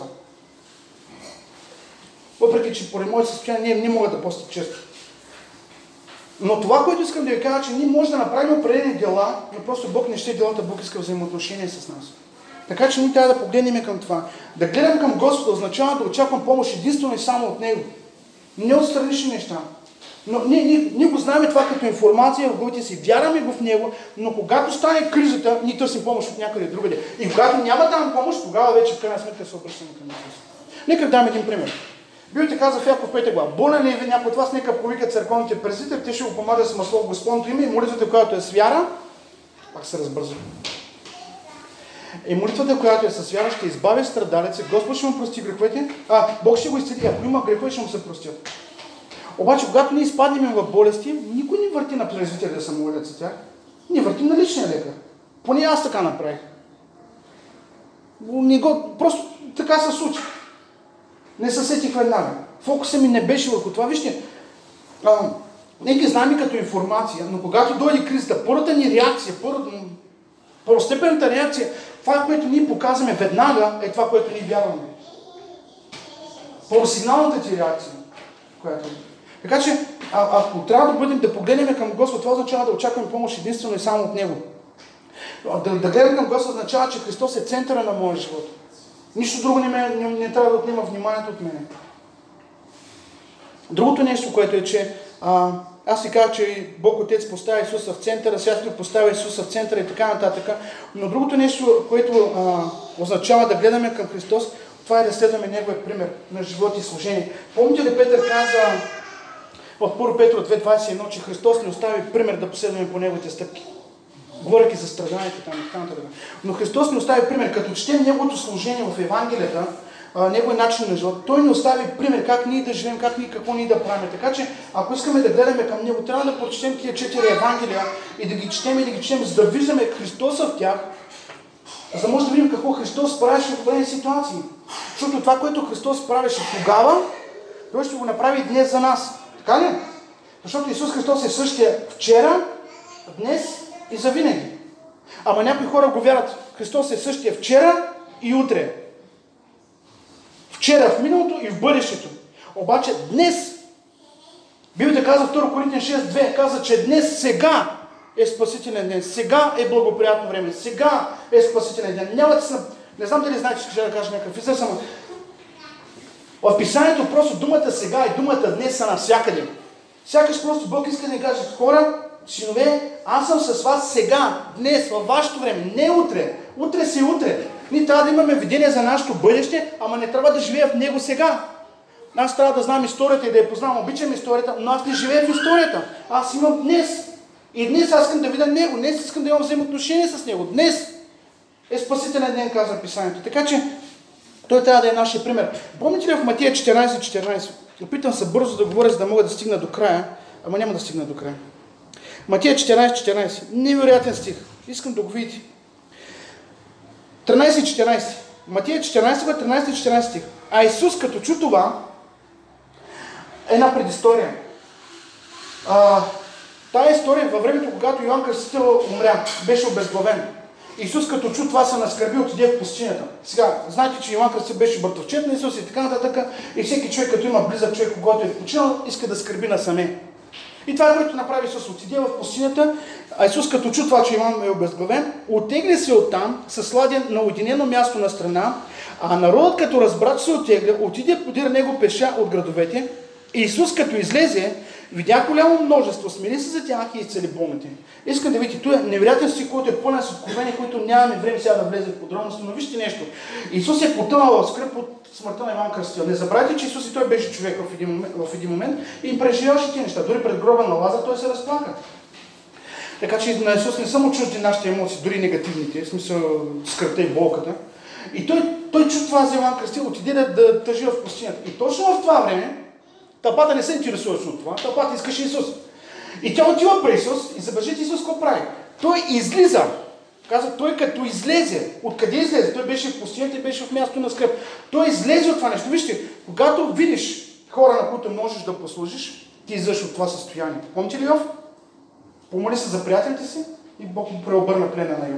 Въпреки че поради моето състояние не, не мога да поста често. Но това, което искам да ви кажа, че ние можем да направим определени дела, но просто Бог не ще е делата, Бог иска взаимоотношение с нас. Така че ние трябва да погледнем към това. Да гледам към Господа означава да очаквам помощ единствено и само от Него. Не от странични неща. Но ние, ние, ние го знаем това като информация в главите си, вярваме го в Него, но когато стане кризата, ние търсим помощ от някъде другаде. И когато няма да нам помощ, тогава вече в крайна сметка се обръщаме към Исус. Нека дам един пример. Библията казва в Яков пета глава, болен ли е ви някой от вас, нека повика църковните презбитери, те ще го помагат с масло в Господното име и молитвата, която е с вяра, пак се разбързва. И молитвата, която е с вяра, ще избави страдалеца, Господ ще му прости греховете, а Бог ще го изцели, ако има грехове, ще му се простят. Обаче, когато ние изпаднем в болести, никой не върти на презбитери да се молят за тях. Ние въртим на личния лекар. Поне аз така направих. Не го, просто така се случи. Не се сетих веднага. Фокусът ми не беше върху това. Вижте, а, не ги знаем като информация, но когато дойде кризата, първата ни реакция, първата, първостепенната реакция, това, което ние показваме веднага, е това, което ние вярваме. Първосигналната ти реакция, която... Така че, а, ако трябва да бъдем да погледнем към Господ, това означава да очакваме помощ единствено и само от Него. Да, да гледам към Господ означава, че Христос е центъра на моя живот. Нищо друго не, ме, не, не трябва да отнема вниманието от мене. Другото нещо, което е, че а, аз си казах, че Бог Отец поставя Исуса в центъра, святото поставя Исуса в центъра и така нататък. Но другото нещо, което а, означава да гледаме към Христос, това е да следваме Неговия пример на живот и служение. Помните ли Петър каза в първо Петро две двадесет и едно, че Христос ни остави пример да последваме по Неговите стъпки? Говоряки за страданията там и така нататък. Но Христос ни остави пример. Като четем Неговото служение в Евангелията, Неговия начин на живот, Той ни остави пример как ние да живеем, как ние, какво ние да правим. Така че, ако искаме да гледаме към Него, трябва да прочетем тия четири Евангелия и да ги четем и да ги четем, за да виждаме Христоса в тях, за да може да видим какво Христос правеше в определени ситуации. Защото това, което Христос правеше тогава, Той ще го направи и днес за нас. Така ли? Защото Исус Христос е същия вчера, днес и завинаги. Ама някои хора го вярват. Христос е същия вчера и утре. Вчера в миналото и в бъдещето. Обаче днес, Библията казва второ Коринтияни шест две, казва, че днес, сега е спасителен ден. Сега е благоприятно време. Сега е спасителен ден. Няма да съм... Не знам дали знаете, че ще да кажа някакъв израз, ама в Писанието просто думата сега и думата днес са навсякъде. Сякаш просто Бог иска да ни каже, хора, синове, аз съм с вас сега, днес, във вашето време, не утре. Утре си утре. Ние трябва да имаме видение за нашето бъдеще, ама не трябва да живея в него сега. Аз трябва да знам историята и да я познавам. Обичам историята, но аз не живея в историята. Аз имам днес. И днес аз искам да видя него. Днес искам да имам взаимоотношение с него. Днес е спасителен ден, казва Писанието. Така че той трябва да е нашия пример. Помните ли в Матия четиринадесет четиринадесет? Опитам се бързо да говоря, за да мога да стигна до края, ама няма да стигна до края. Матия четиринадесет четиринадесет. Невероятен стих. Искам да го видите. тринадесет четиринадесет. Матия четиринадесет, тринадесет четиринадесет стих. А Исус като чу това, една предистория. А, тая история във времето, когато Йоан Кръстител умря, беше обезглавен. Исус като чу това се наскърби, отиде в пустинята. Сега, знаете, че Йоан Кръстител беше братовчет на Исус и така нататък. И всеки човек, като има близък човек, когато е починал, иска да скърби насаме. И това, което направи Исус, отиде в пустинята, а Исус като чу това, че Йоан е обезглавен, оттегли се оттам, със сладен на уединено място на страна, а народът като разбра, че се оттегля, отиде подир него пеша от градовете. И Исус като излезе, видя голямо множество, смили се за тях и изцели болните. Искам да видите, това е невероятен стих, който е пълен с откровение, който нямаме време сега да влезе в подробности, но вижте нещо. Исус е потънал в скръб от смъртта на Йоан Кръстител. Не забравяйте, че Исус и той беше човек в един момент, в един момент и им преживяваше тези неща. Дори пред гроба на Лазар той се разплака. Така че на Исус не са чужди нашите емоции, дори негативните, в смисъл скръбта и болката. И той, той чу това за Йоан Кръстител, отиде да, да тъжи в пустинята. И точно в това време тълпата не се интересуваше от това, тълпата искаше Исус. И тя отива при Исус и забележете Исус какво прави. Той излиза. Каза, той като излезе. Откъде излезе? Той беше в пустинята и беше в място на скръб. Той излезе от това нещо. Вижте, когато видиш хора, на които можеш да послужиш, ти излезеш от това състояние. Помните ли Йов? Помоли се за приятелите си и Бог му преобърна плена на Йов.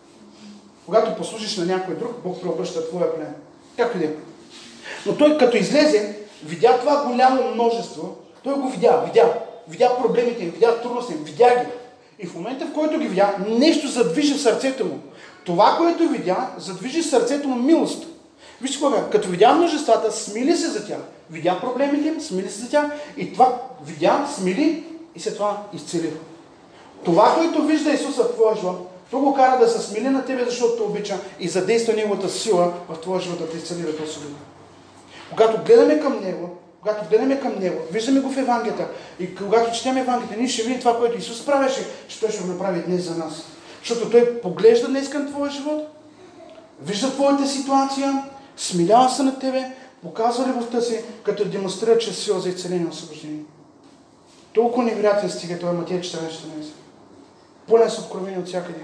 Когато послужиш на някой друг, Бог преобръща твоя плен. Както и да е. Но той като излезе, видя това голямо множество, той го видя, видя, видя проблемите им, видя трудностите им, видя ги. И в момента, в който ги видя, нещо задвижи в сърцето му. Това, което видя, задвижи в сърцето му милост. Вижте кога, като видя множествата, смили се за тях. Видя проблемите им, смили се за тях и това видя, смили и след това изцели. Това, което вижда Исус в твоя живот, то го кара да се смили на тебе, защото те обича и задейства Неговата сила в твоя живот да те изцели да те освободи. Когато гледаме към Него, когато гледаме към Него, виждаме го в Евангелията и когато четем Евангелията, ние ще видим това, което Исус правеше, че Той ще го направи днес за нас. Защото Той поглежда днес към твоя живот, вижда твоята ситуация, смилява се на тебе, показва любовта си, като демонстрира чрез сила за изцеление и освобождение. Толкова невероятен стига това е Матия четиринадесет четиринадесет. Пълен с откровение от всякъде.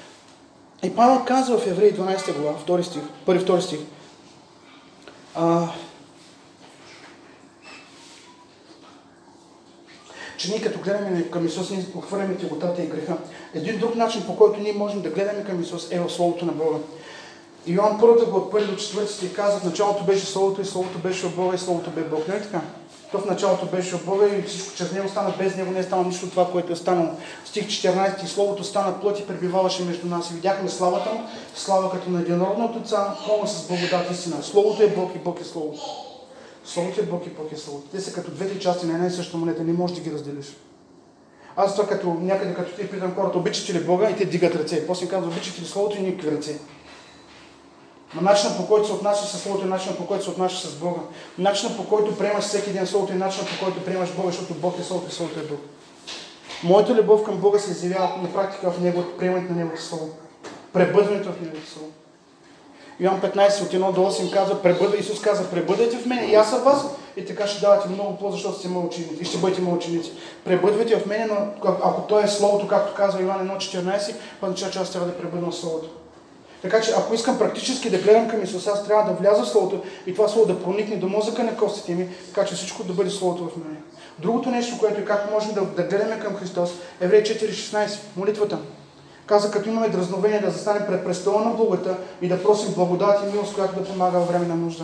И Павел казва в Евреи дванадесета глава, втори стих, първи втори стих, а, че ние като гледаме към Исус, ние отхвърляме тъготата и греха. Един друг начин, по който ние можем да гледаме към Исус, е в Словото на Бога. Йоан първата го от първи до четвърти стих казва, в началото беше Словото и Словото беше в Бога и Словото бе Бог. Не е така? То в началото беше от Бога и всичко чрез него стана, без него не е станало нищо от това, което е станало. Стих четиринайсети. Словото стана плът и пребиваваше между нас и видяхме славата му, слава като на единородна от Отца, пълна с благодат и истина. Словото е Бог и Бог е Словото. Словото е Бог и Бог е Словото. Те са като двете части на една и съща монета, не можеш да ги разделиш. Аз това като някъде като ти питам хората, обичате ли Бога и те дигат ръце. После им казвам, обичате ли Словото и никакви ръце. Но начинът, по който се отнасяш с Словото, е начинът, по който се отнасяш с Бога. Начинът, по който приемаш всеки ден Словото, е начинът, по който приемаш Бога, защото Бог е Словото и Словото е Бог. Моята любов към Бога се изявява на практика в Него, приемането на Неговото Слово. Пребъдването в Неговото Слово. Йоан петнайсет от едно до осем казва, пребъда, Исус казва, пребъдайте в мене и аз в вас и така ще давате много плод, защото сте мои ученици и ще бъдете мои ученици. Пребъдвайте в мене, но ако то е Словото, както казва Йоан едно четиринайсет, означава, че аз трябва да пребъдна в Словото. Така че ако искам практически да гледам към Исус, аз трябва да вляза в Словото и това Слово да проникне до мозъка на костите ми, така че всичко да бъде Словото в мене. Другото нещо, което е как можем да, да гледаме към Христос, Евреи четири шестнайсет, молитвата. Каза, като имаме дразновение да застанем пред престола на благата и да просим благодат и милост, която да помага във време на нужда.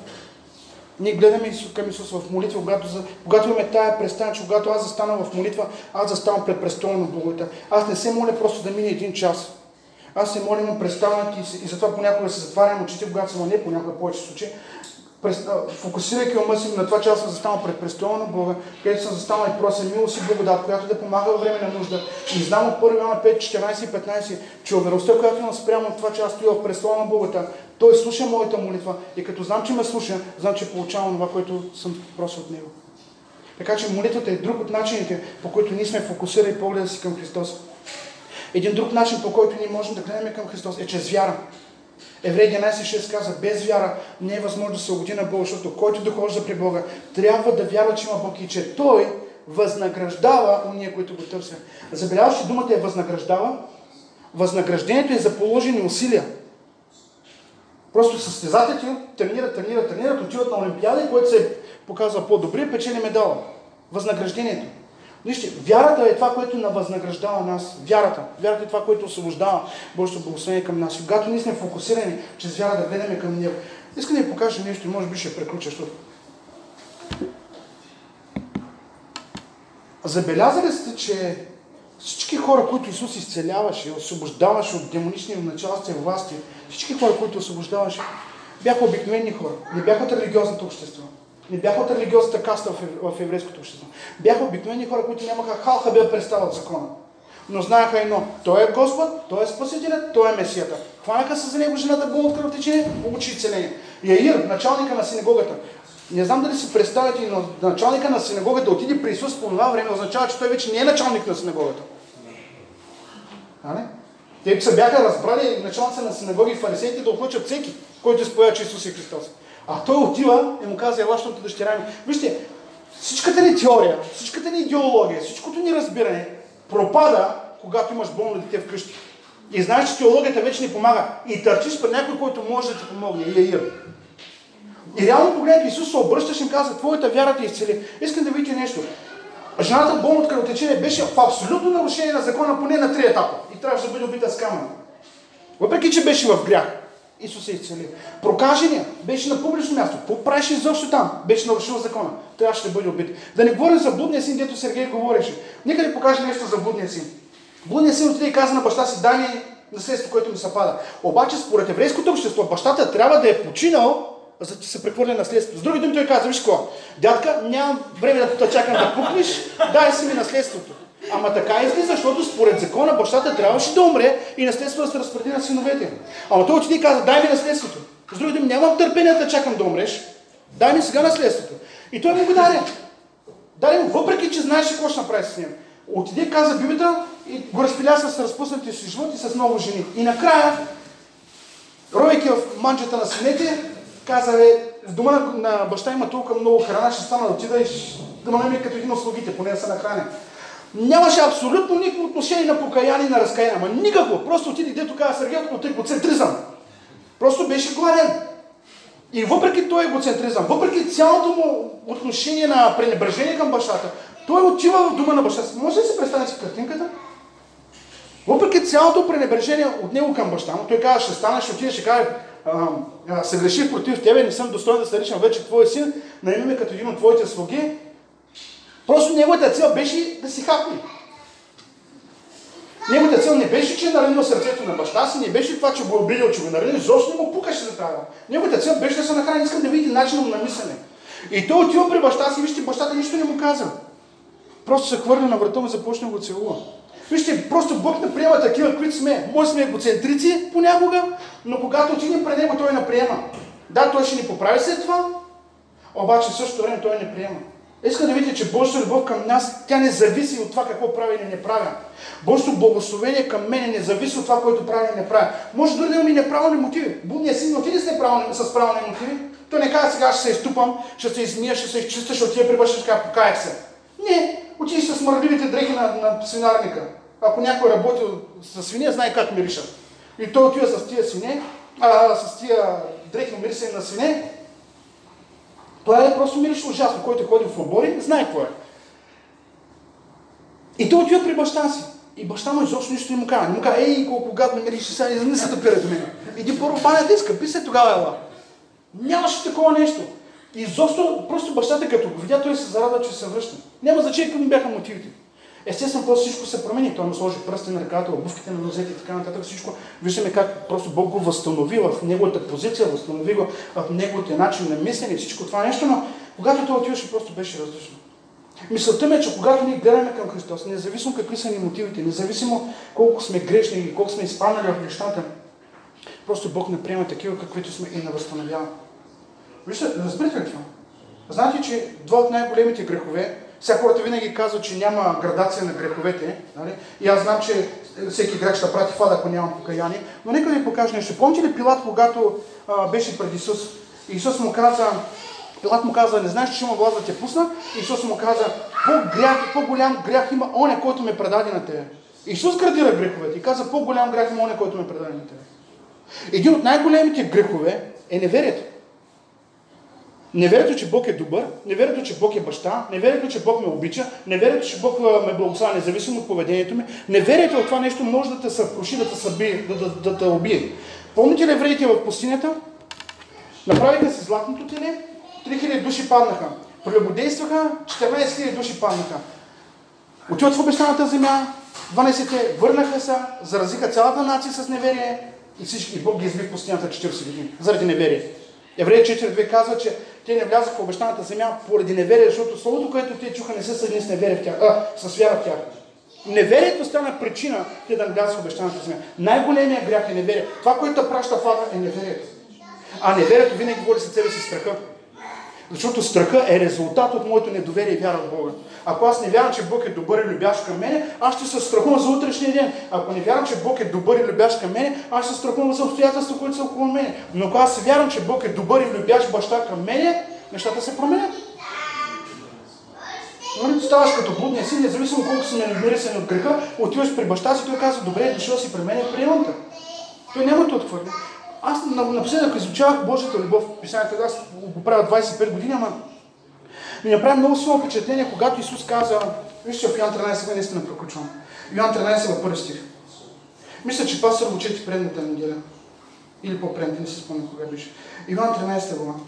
Ние гледаме към Исус в молитва, когато, за, когато имаме тая представа, че когато аз застана в молитва, аз заставам пред престола на благата. Аз не се моля просто да мине един час. Аз се моля, имам представа и, и затова понякога се затварям очите, когато съм, не понякога повече случаи, фокусирайки ума си на това, че аз съм застанал пред престола на Бога, където съм застанал и прося милост и благодат, която да помага във време на нужда. И знам от първи Йоанна пет четиринайсет и петнайсет, че уверостта, която имам спрямо от това, че аз стоя в престола на Богата, Той слуша моята молитва и като знам, че ме слуша, знам, че получавам това, което съм просил от Него. Така че молитвата е друг от начините, по които ние сме фокусирали погледа си към Христос. Един друг начин, по който ние можем да гледаме към Христос, е чрез вяра. Евреи единайсет шест каза, без вяра не е възможно да се угоди на Бога, защото който дохожда при Бога, трябва да вярва, че има Бог и че Той възнаграждава уния, които го търсят. Забелязваш, че думата е възнаграждава? Възнаграждението е за положени усилия. Просто състезателите тренират, тренират, тренират, отиват на Олимпиада, който се показва по-добре, печели медала. Възнаграждението. Вижте, вярата е това, което навъзнаграждава нас. Вярата. Вярата е това, което освобождава Божието благословение към нас. И когато ние сме фокусирани чрез вяра да гледаме към Него. Искам да ви покажа нещо и може би ще преключа, защото... Забелязали сте, че всички хора, които Исус изцеляваше, освобождаваше от демонични началства и власти, всички хора, които освобождаваше, бяха обикновени хора. Не бяха от религиозното общество. Не бяха от религиозната каста в еврейското общество. Бяха обикновени хора, които нямаха халха бе представа от закона. Но знаеха едно. Той е Господ, Той е Спасителят, Той е Месията. Хванаха се за него жената болна от кръвотечение, получи изцеление. Яир, началника на синагогата. Не знам дали си представите, но началника на синагогата да отиде при Исус по това време, означава, че той вече не е началник на синагогата. А не? Те се бяха разбрали началница на синагоги и фарисеите да отлъчат всеки, който изповядва, че Исус е Христос. А той отива и му каза, ела, защото дъщеря ми. Вижте, всичката ни теория, всичката ни идеология, всичкото ни разбиране пропада, когато имаш болно дете вкъщи. И знаеш, че теологията вече не помага. И търчиш пред някой, който може да ти помогне. И Яир. И реално погледнато Исус се обръщаш и им каза, твоята вяра те изцели. Искам да видите нещо. Жената болна от кръвотечение беше в абсолютно нарушение на закона поне на три етапа. И трябваше да бъде убита с камън. Въпреки, че беше в грях. Исус се изцели. Прокажения беше на публично място. Какво правеше изобщо там? Беше нарушил закона. Трябваше да бъде убит. Да не говорим за блудния син, дето Сергей говореше. Нека да покаже нещо за блудния син. Блудният син отиде и каза на баща си, дай ми наследство, което ми се пада. Обаче според еврейското общество, бащата трябва да е починал, за да се прехвърля наследство. С други думи той каза, виж какво, дядка, нямам време да те чакам да пукнеш, дай си ми наследството. Ама така излиза, защото според закона бащата трябваше да умре и наследството да се разпреди на синовете. Ама той отиде и каза, дай ми наследството. С други думи, нямам търпение да чакам да умреш, дай ми сега наследството. И той му го даде. Даде му, въпреки че знаеше какво ще направи с него. Отиде и каза Библията и го разпиля с разпуснатия си живот и с много жени. И накрая, ровейки в манджата на сините, каза, бе, в дома на, на баща има толкова много храна, ще стана да отида и да ме намери като един от слугите, поне да се нахраня. Нямаше абсолютно никакво отношение на покаяние, на разкаяние, ама никакво. Просто отиде, дето каза Сергей, от егоцентризъм. Просто беше гладен. И въпреки този егоцентризъм, въпреки цялото му отношение на пренебрежение към бащата, той отива в дома на баща си. Може ли да си представите картинката? Въпреки цялото пренебрежение от него към баща му, той каза, ще стане, ще отиде, ще каже, а, а, съгреших против тебе, не съм достоен да се наричам вече твой син, наеми ме като един от твоите слуги. Просто неговата цел беше да си хапне. Неговата цел не беше, че е наранил сърцето на баща си, не беше това, че го е обидил, че го наранил, изобщо не му пукаше за това. Неговата цел беше да се нахрани, искам да видите начина му на мислене. И той отива при баща си, вижте, бащата нищо не му каза. Просто се хвърля на врата му и започне го целува. Вижте, просто Бог не приема такива, които сме. Може сме егоцентрици понякога, но когато отидем пред него, той не приема. Да, той ще ни поправи след това, обаче в същото време той не приема. Искам да видите, че Божията любов към нас, тя не зависи от това какво прави или не правя. Божието благословение към мен не зависи от това, което прави или не прави. Може дори да имаме неправилни мотиви. Будният син не отиде с, неправилни, с правилни мотиви. Той не казва сега ще се изтупам, ще се измия, ще се изчиста, ще отида при баща, ще кажа покаях се. Не, отиди с смърдливите дрехи на, на свинарника. Ако някой работи с свине, знае как миришат. И той отива с тия свине, а, с тия дрехи мирисани на свине. Това е просто мирише ужасно. Който ходи в обори, знае какво е. И той отива при баща си. И баща му изобщо нищо не му казва. Не му казва, ей, колко гадно мирише, сега не се да пере до мен. Иди първо банята и скъпи се, тогава ела. Нямаше такова нещо. И изобщо, просто бащата като го видя, той се зарадва, че се връща. Няма значение какви му бяха мотивите. Естествено, просто всичко се промени. Той му сложи пръсти на ръката, обувките на нозете и така нататък. Всичко. Виждаме как просто Бог го възстанови в неговата позиция, възстанови го в неговия начин на мислене и всичко това нещо, но когато той отиваше, просто беше различно. Мисълта ми е, че когато ние гледаме към Христос, независимо какви са ни мотивите, независимо колко сме грешни или колко сме изпаднали в нещата, просто Бог не приема такива, каквито сме и не възстановява. Вижте, разберете ли това? Знаете, че два от най-големите грехове, сега хората винаги казват, че няма градация на греховете, нали? И аз знам, че всеки грех ще прати в ада, ако нямам покаяние, но нека ви покажа нещо. Помните ли Пилат, когато а, беше пред Исус? Исус му каза, Пилат му каза, не знаеш, че има глас да те пусна? Исус му каза, по-грях, по-голям грях има оня, който ме предаде на тебе. Исус градира греховете и каза, по-голям грях има оня, който ме предаде на тебе. Един от най-големите грехове е неверието. Неверието, че Бог е добър, неверието, че Бог е баща, неверието, че Бог ме обича, неверието, че Бог ме благославя, независимо от поведението ми, неверието от това нещо може да те съкруши, да те съби, да, да, да, да те убие. Помните ли евреите в пустинята? Направиха си златното теле, три хиляди души паднаха. Прелюбодействаха, четиринайсет хиляди души паднаха. Отиват в обещаната земя, дванайсетте върнаха се, заразиха цялата нация с неверие и всички Бог ги изби в пустинята четирийсет години, заради неверие. Евреи четири две казва, че те не влязаха в обещаната земя поради неверие, защото словото, което те чуха, не се съедини с неверие в тях, а, с вяра в тях. Неверието стана причина те да не влязат в обещаната земя. Най-големият грях е неверие. Това, което праща в ада, е неверието. А неверието винаги води след себе си страха. Защото страха е резултат от моето недоверие и вяра в Бога. Ако аз не вярвам, че Бог е добър и любящ към мене, аз ще се страхувам за утрешния ден. Ако не вярвам, че Бог е добър и любящ към мене, аз ще се страхувам за обстоятелства, които са около мене. Но ако аз вярвам, че Бог е добър и любящ баща към мене, нещата се променят. Но ставаш като блудния син, независимо колко сме намирисани от греха, отиваш при баща си, той казва, добре, дошъл си при мен, приемам те. Той няма да отхвърли. Аз напоследък изучавах Божията любов в писанието, аз го правя двайсет и пет години, ама ми направи много силно впечатление, когато Исус каза, вижте в Йоан тринайсет, наистина приключвам. Йоан тринайсет в първи стих. Мисля, че пастор го чети предната неделя. Или по-предната, не си спомням кога беше. Йоан тринайсет глава.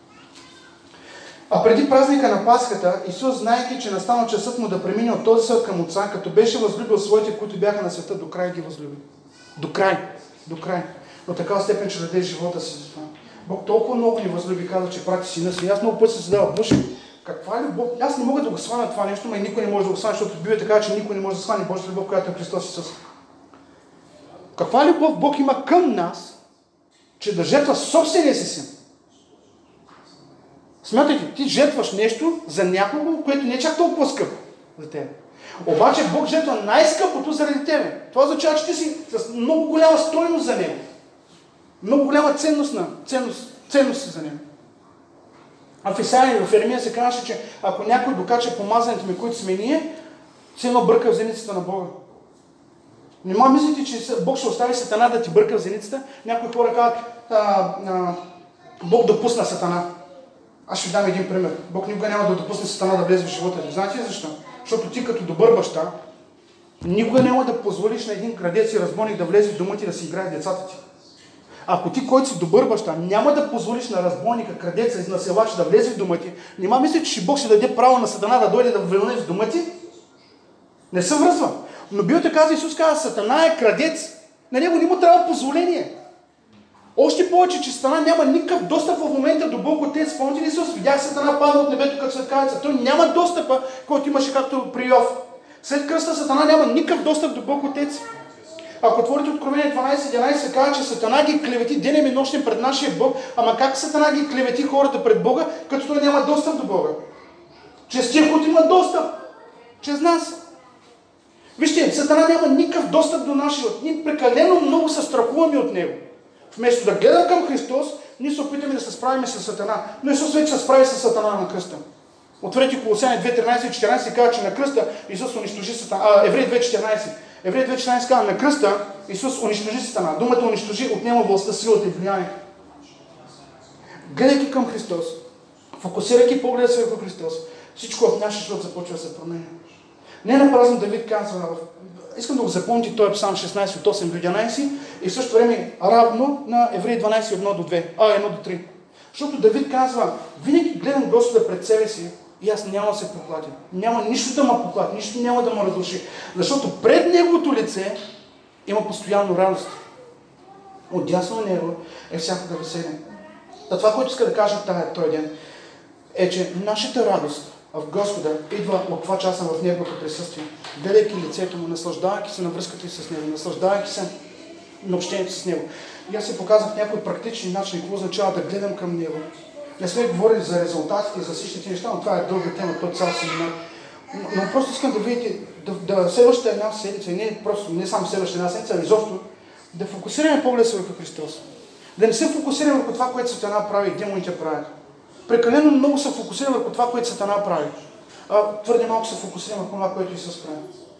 А преди празника на Пасхата, Исус, знаейки, че настана часът му да премине от този свят към Отца, като беше възлюбил своите, които бяха на света, до край ги възлюби. До край. До край. До такава степен, че даде живота си за това. Бог толкова много ни възлюби, каза, че прати сина си. Аз много пъти се задава, Боже, каква е любов? Аз не мога да го сваня това нещо, но и никой не може да го сваня, защото Библията така, че никой не може да свани Божията любов, която е Христос Исус. Каква любов Бог има към нас, че да жертва собствения си син? Смятайте, ти жертваш нещо за някого, което не е чак толкова скъпо за теб. Обаче Бог жертва най-скъпото заради тебе. Това означава, че ти си с много голяма стойност за него. Много голяма ценност, на, ценност, ценност за него. А в Исаия и в Еремия се казваше, че ако някой докача помазаните ми, които сме ние, все едно бърка в зеницата на Бога. Нима мислите, че Бог ще остави Сатана да ти бърка в зеницата? Някои хора казват, а, а, Бог допусна Сатана. Аз ще ви дам един пример. Бог никога няма да допусне Сатана да влезе в живота ви. Знаете ли защо? Защото ти като добър баща, никога няма да позволиш на един крадец и разбойник да влезе в дома ти да си играе децата ти. Ако ти, който си добър баща, няма да позволиш на разбойника, крадеца, изнасилвача да влезе в дома ти, нима мислиш, че Бог ще даде право на Сатана да дойде да влезе в дома ти? Не се връзва. Но Библията казва, Исус казва, Сатана е крадец. На него не му трябва позволение. Още повече, че Сатана няма никакъв достъп в момента до Бог Отец. Помните ли Исус? Видях Сатана падна от небето като светкавица. Той няма достъпа, който имаше както при Йов. След кръста Сатана няма никакъв достъп до Бог Отец. Ако отворите Откровение дванайсет единайсет, се казва, че Сатана ги клевети денем и нощем пред нашия Бог. Ама как Сатана ги клевети хората пред Бога, като той няма достъп до Бога? Чрез тия, които имат достъп. Чрез нас. Вижте, Сатана няма никакъв достъп до нашия живот. Ние прекалено много се страхуваме от него. Вместо да гледаме към Христос, ние се опитаме да се справим с Сатана. Но Исус вече се справи с Сатана на кръста. Отворете Колосяни две тринайсет и четиринайсет казва, че на кръста Исус унищожи Сатана. А, Евреи две четиринайсет. Евреи две четиринайсет казва, на кръста Исус унищожи Сатана. Думата унищожи отнема властта, силата и влияние. Гледайки към Христос, фокусирайки погледа си върху Христос, всичко в нашия живот започва да се променя. Не напразно Давид казва, искам да го запомните, той е Псалм шестнайсет от осем до единайсет и в същото време равно на Евреи дванайсет едно до две, а едно до три. Защото Давид казва, винаги гледам Господа пред себе си и аз няма да се поклатя. Няма нищо да ме поклати, нищо няма да ме разруши. Защото пред Неговото лице има постоянно радост. Отдясно на Него е всякога веселие. А това, което иска да кажа този ден, е, че нашата радост в Господа идва от това, че аз съм в Неговото присъствие. Гледайки лицето Му, наслаждавайки се на връзката с Него, наслаждавайки се на общението с Него. И аз се показах някои практични начини, какво означава да гледам към Него. Не сме говорили за резултатите и за всичките неща, но това е дълга тема, той цял семинар. Но просто искам да видите, да, да следващата една седмица, и не, просто, не само следващата една седмица, а изобщо, да фокусираме погледа си върху Христос. Да не се фокусираме върху това, което Сатана прави и демоните правят. Прекалено много се фокусираме върху това, което Сатана прави. А твърде малко се фокусираме върху това, което Исус прави.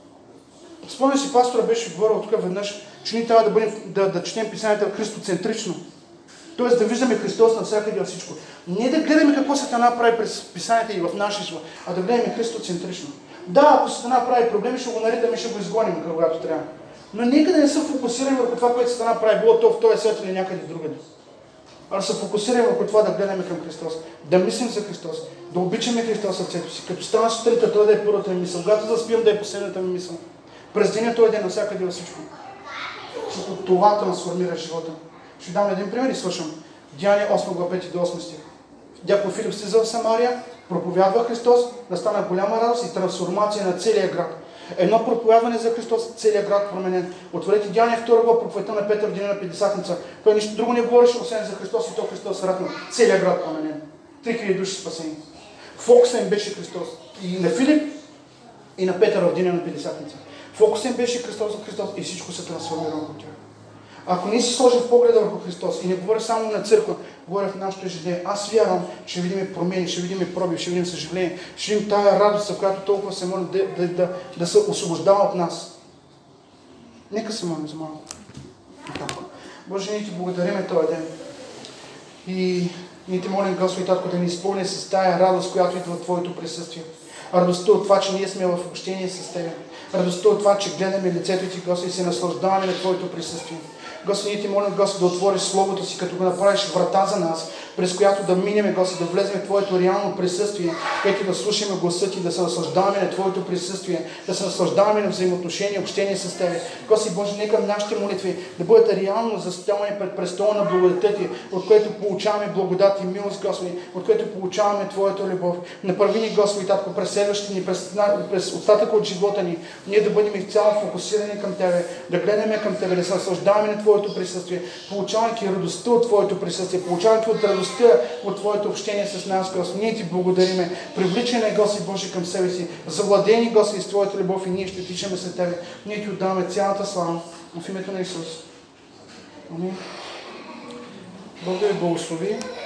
Спомня си, пастора беше говорил тук веднъж, че ние трябва да, бъдем, да, да четем писанията христоцентрично. Тоест да виждаме Христос навсякъде във всичко. Не да гледаме какво Сатана прави през писанията и в нашия живот, а да гледаме христоцентрично. Да, ако Сатана прави проблеми, ще го наритаме и ще го изгоним, когато трябва. Но нека да не се фокусираме върху това, което Сатана прави, било то в този свят или някъде другаде. А да се фокусираме върху това да гледаме към Христос, да мислим за Христос, да обичаме Христос сърцето си. Като стана сутринта, той да е първата ми мисъл, когато заспивам да е последната ми мисъл. През деня той ден навсякъде във всичко. Защото това трансформира живота. Ще дам един пример и свършвам. Деяния осма глава пети до осми стих. Дякон Филип слиза в Самария, проповядва Христос, настана голяма радост и трансформация на целия град. Едно проповядване за Христос, целият град променен. Отворете Деяния втора глава, проповедта на Петър в деня на Петдесятница. Той нищо друго не говореше, освен за Христос и то Христос радна. Целият град променен. Три хиляди души спасени. Фокусът им беше Христос. И на Филип, и на Петър в деня на Петдесятница. Фокусът им беше Христос за Христос и всичко се трансформира от тях. Ако ние си сложим погледа върху Христос и не говоря само на църква, говоря в нашето ежедневие, аз вярвам, ще видим промени, ще видим пробив, ще видим съжаление, ще видим тая радост, за която толкова се молим да, да, да, да се освобождава от нас. Нека се молим за малко. Боже, ние ти благодариме този ден. И ние ти молим, Господи Татко, да ни изпълни с тая радост, която идва от Твоето присъствие. Радостта от това, че ние сме в общение с Тебе. Радостта от това, че гледаме лицето Ти, Господи, и се наслаждаваме на Твоето присъствие. Господи, ние ти молим, Господи, да отвориш Словото си, като го направиш врата за нас, през която да минем, Господи, да влезем в Твоето реално присъствие, където да слушаме гласа Ти, да се наслаждаваме на Твоето присъствие, да се наслаждаваме на взаимоотношения, общение с Тебе. Господи Боже, нека нашите молитви да бъдат реално заставане пред престола на благодата Ти, от което получаваме благодат и милост, Господи, от което получаваме Твоята любов. Направи ни, Господи Татко, през следващите ни, през, през остатъка от живота ни, ние да бъдем изцяло фокусирани към Тебе, да гледаме към Тебе, да се наслаждаваме на Твоето присъствие, получавайки радостта от Твоето присъствие, получавайки от радостта от Твоето общение с нас, Господи. Ние Ти благодариме. Привличане, Господи Боже, към себе си. Завладени, Господи, с Твоята любов и ние ще тичаме след Тебе. Ние Ти отдаваме цялата слава в името на Исус. Амин. Бог да Ви благослови.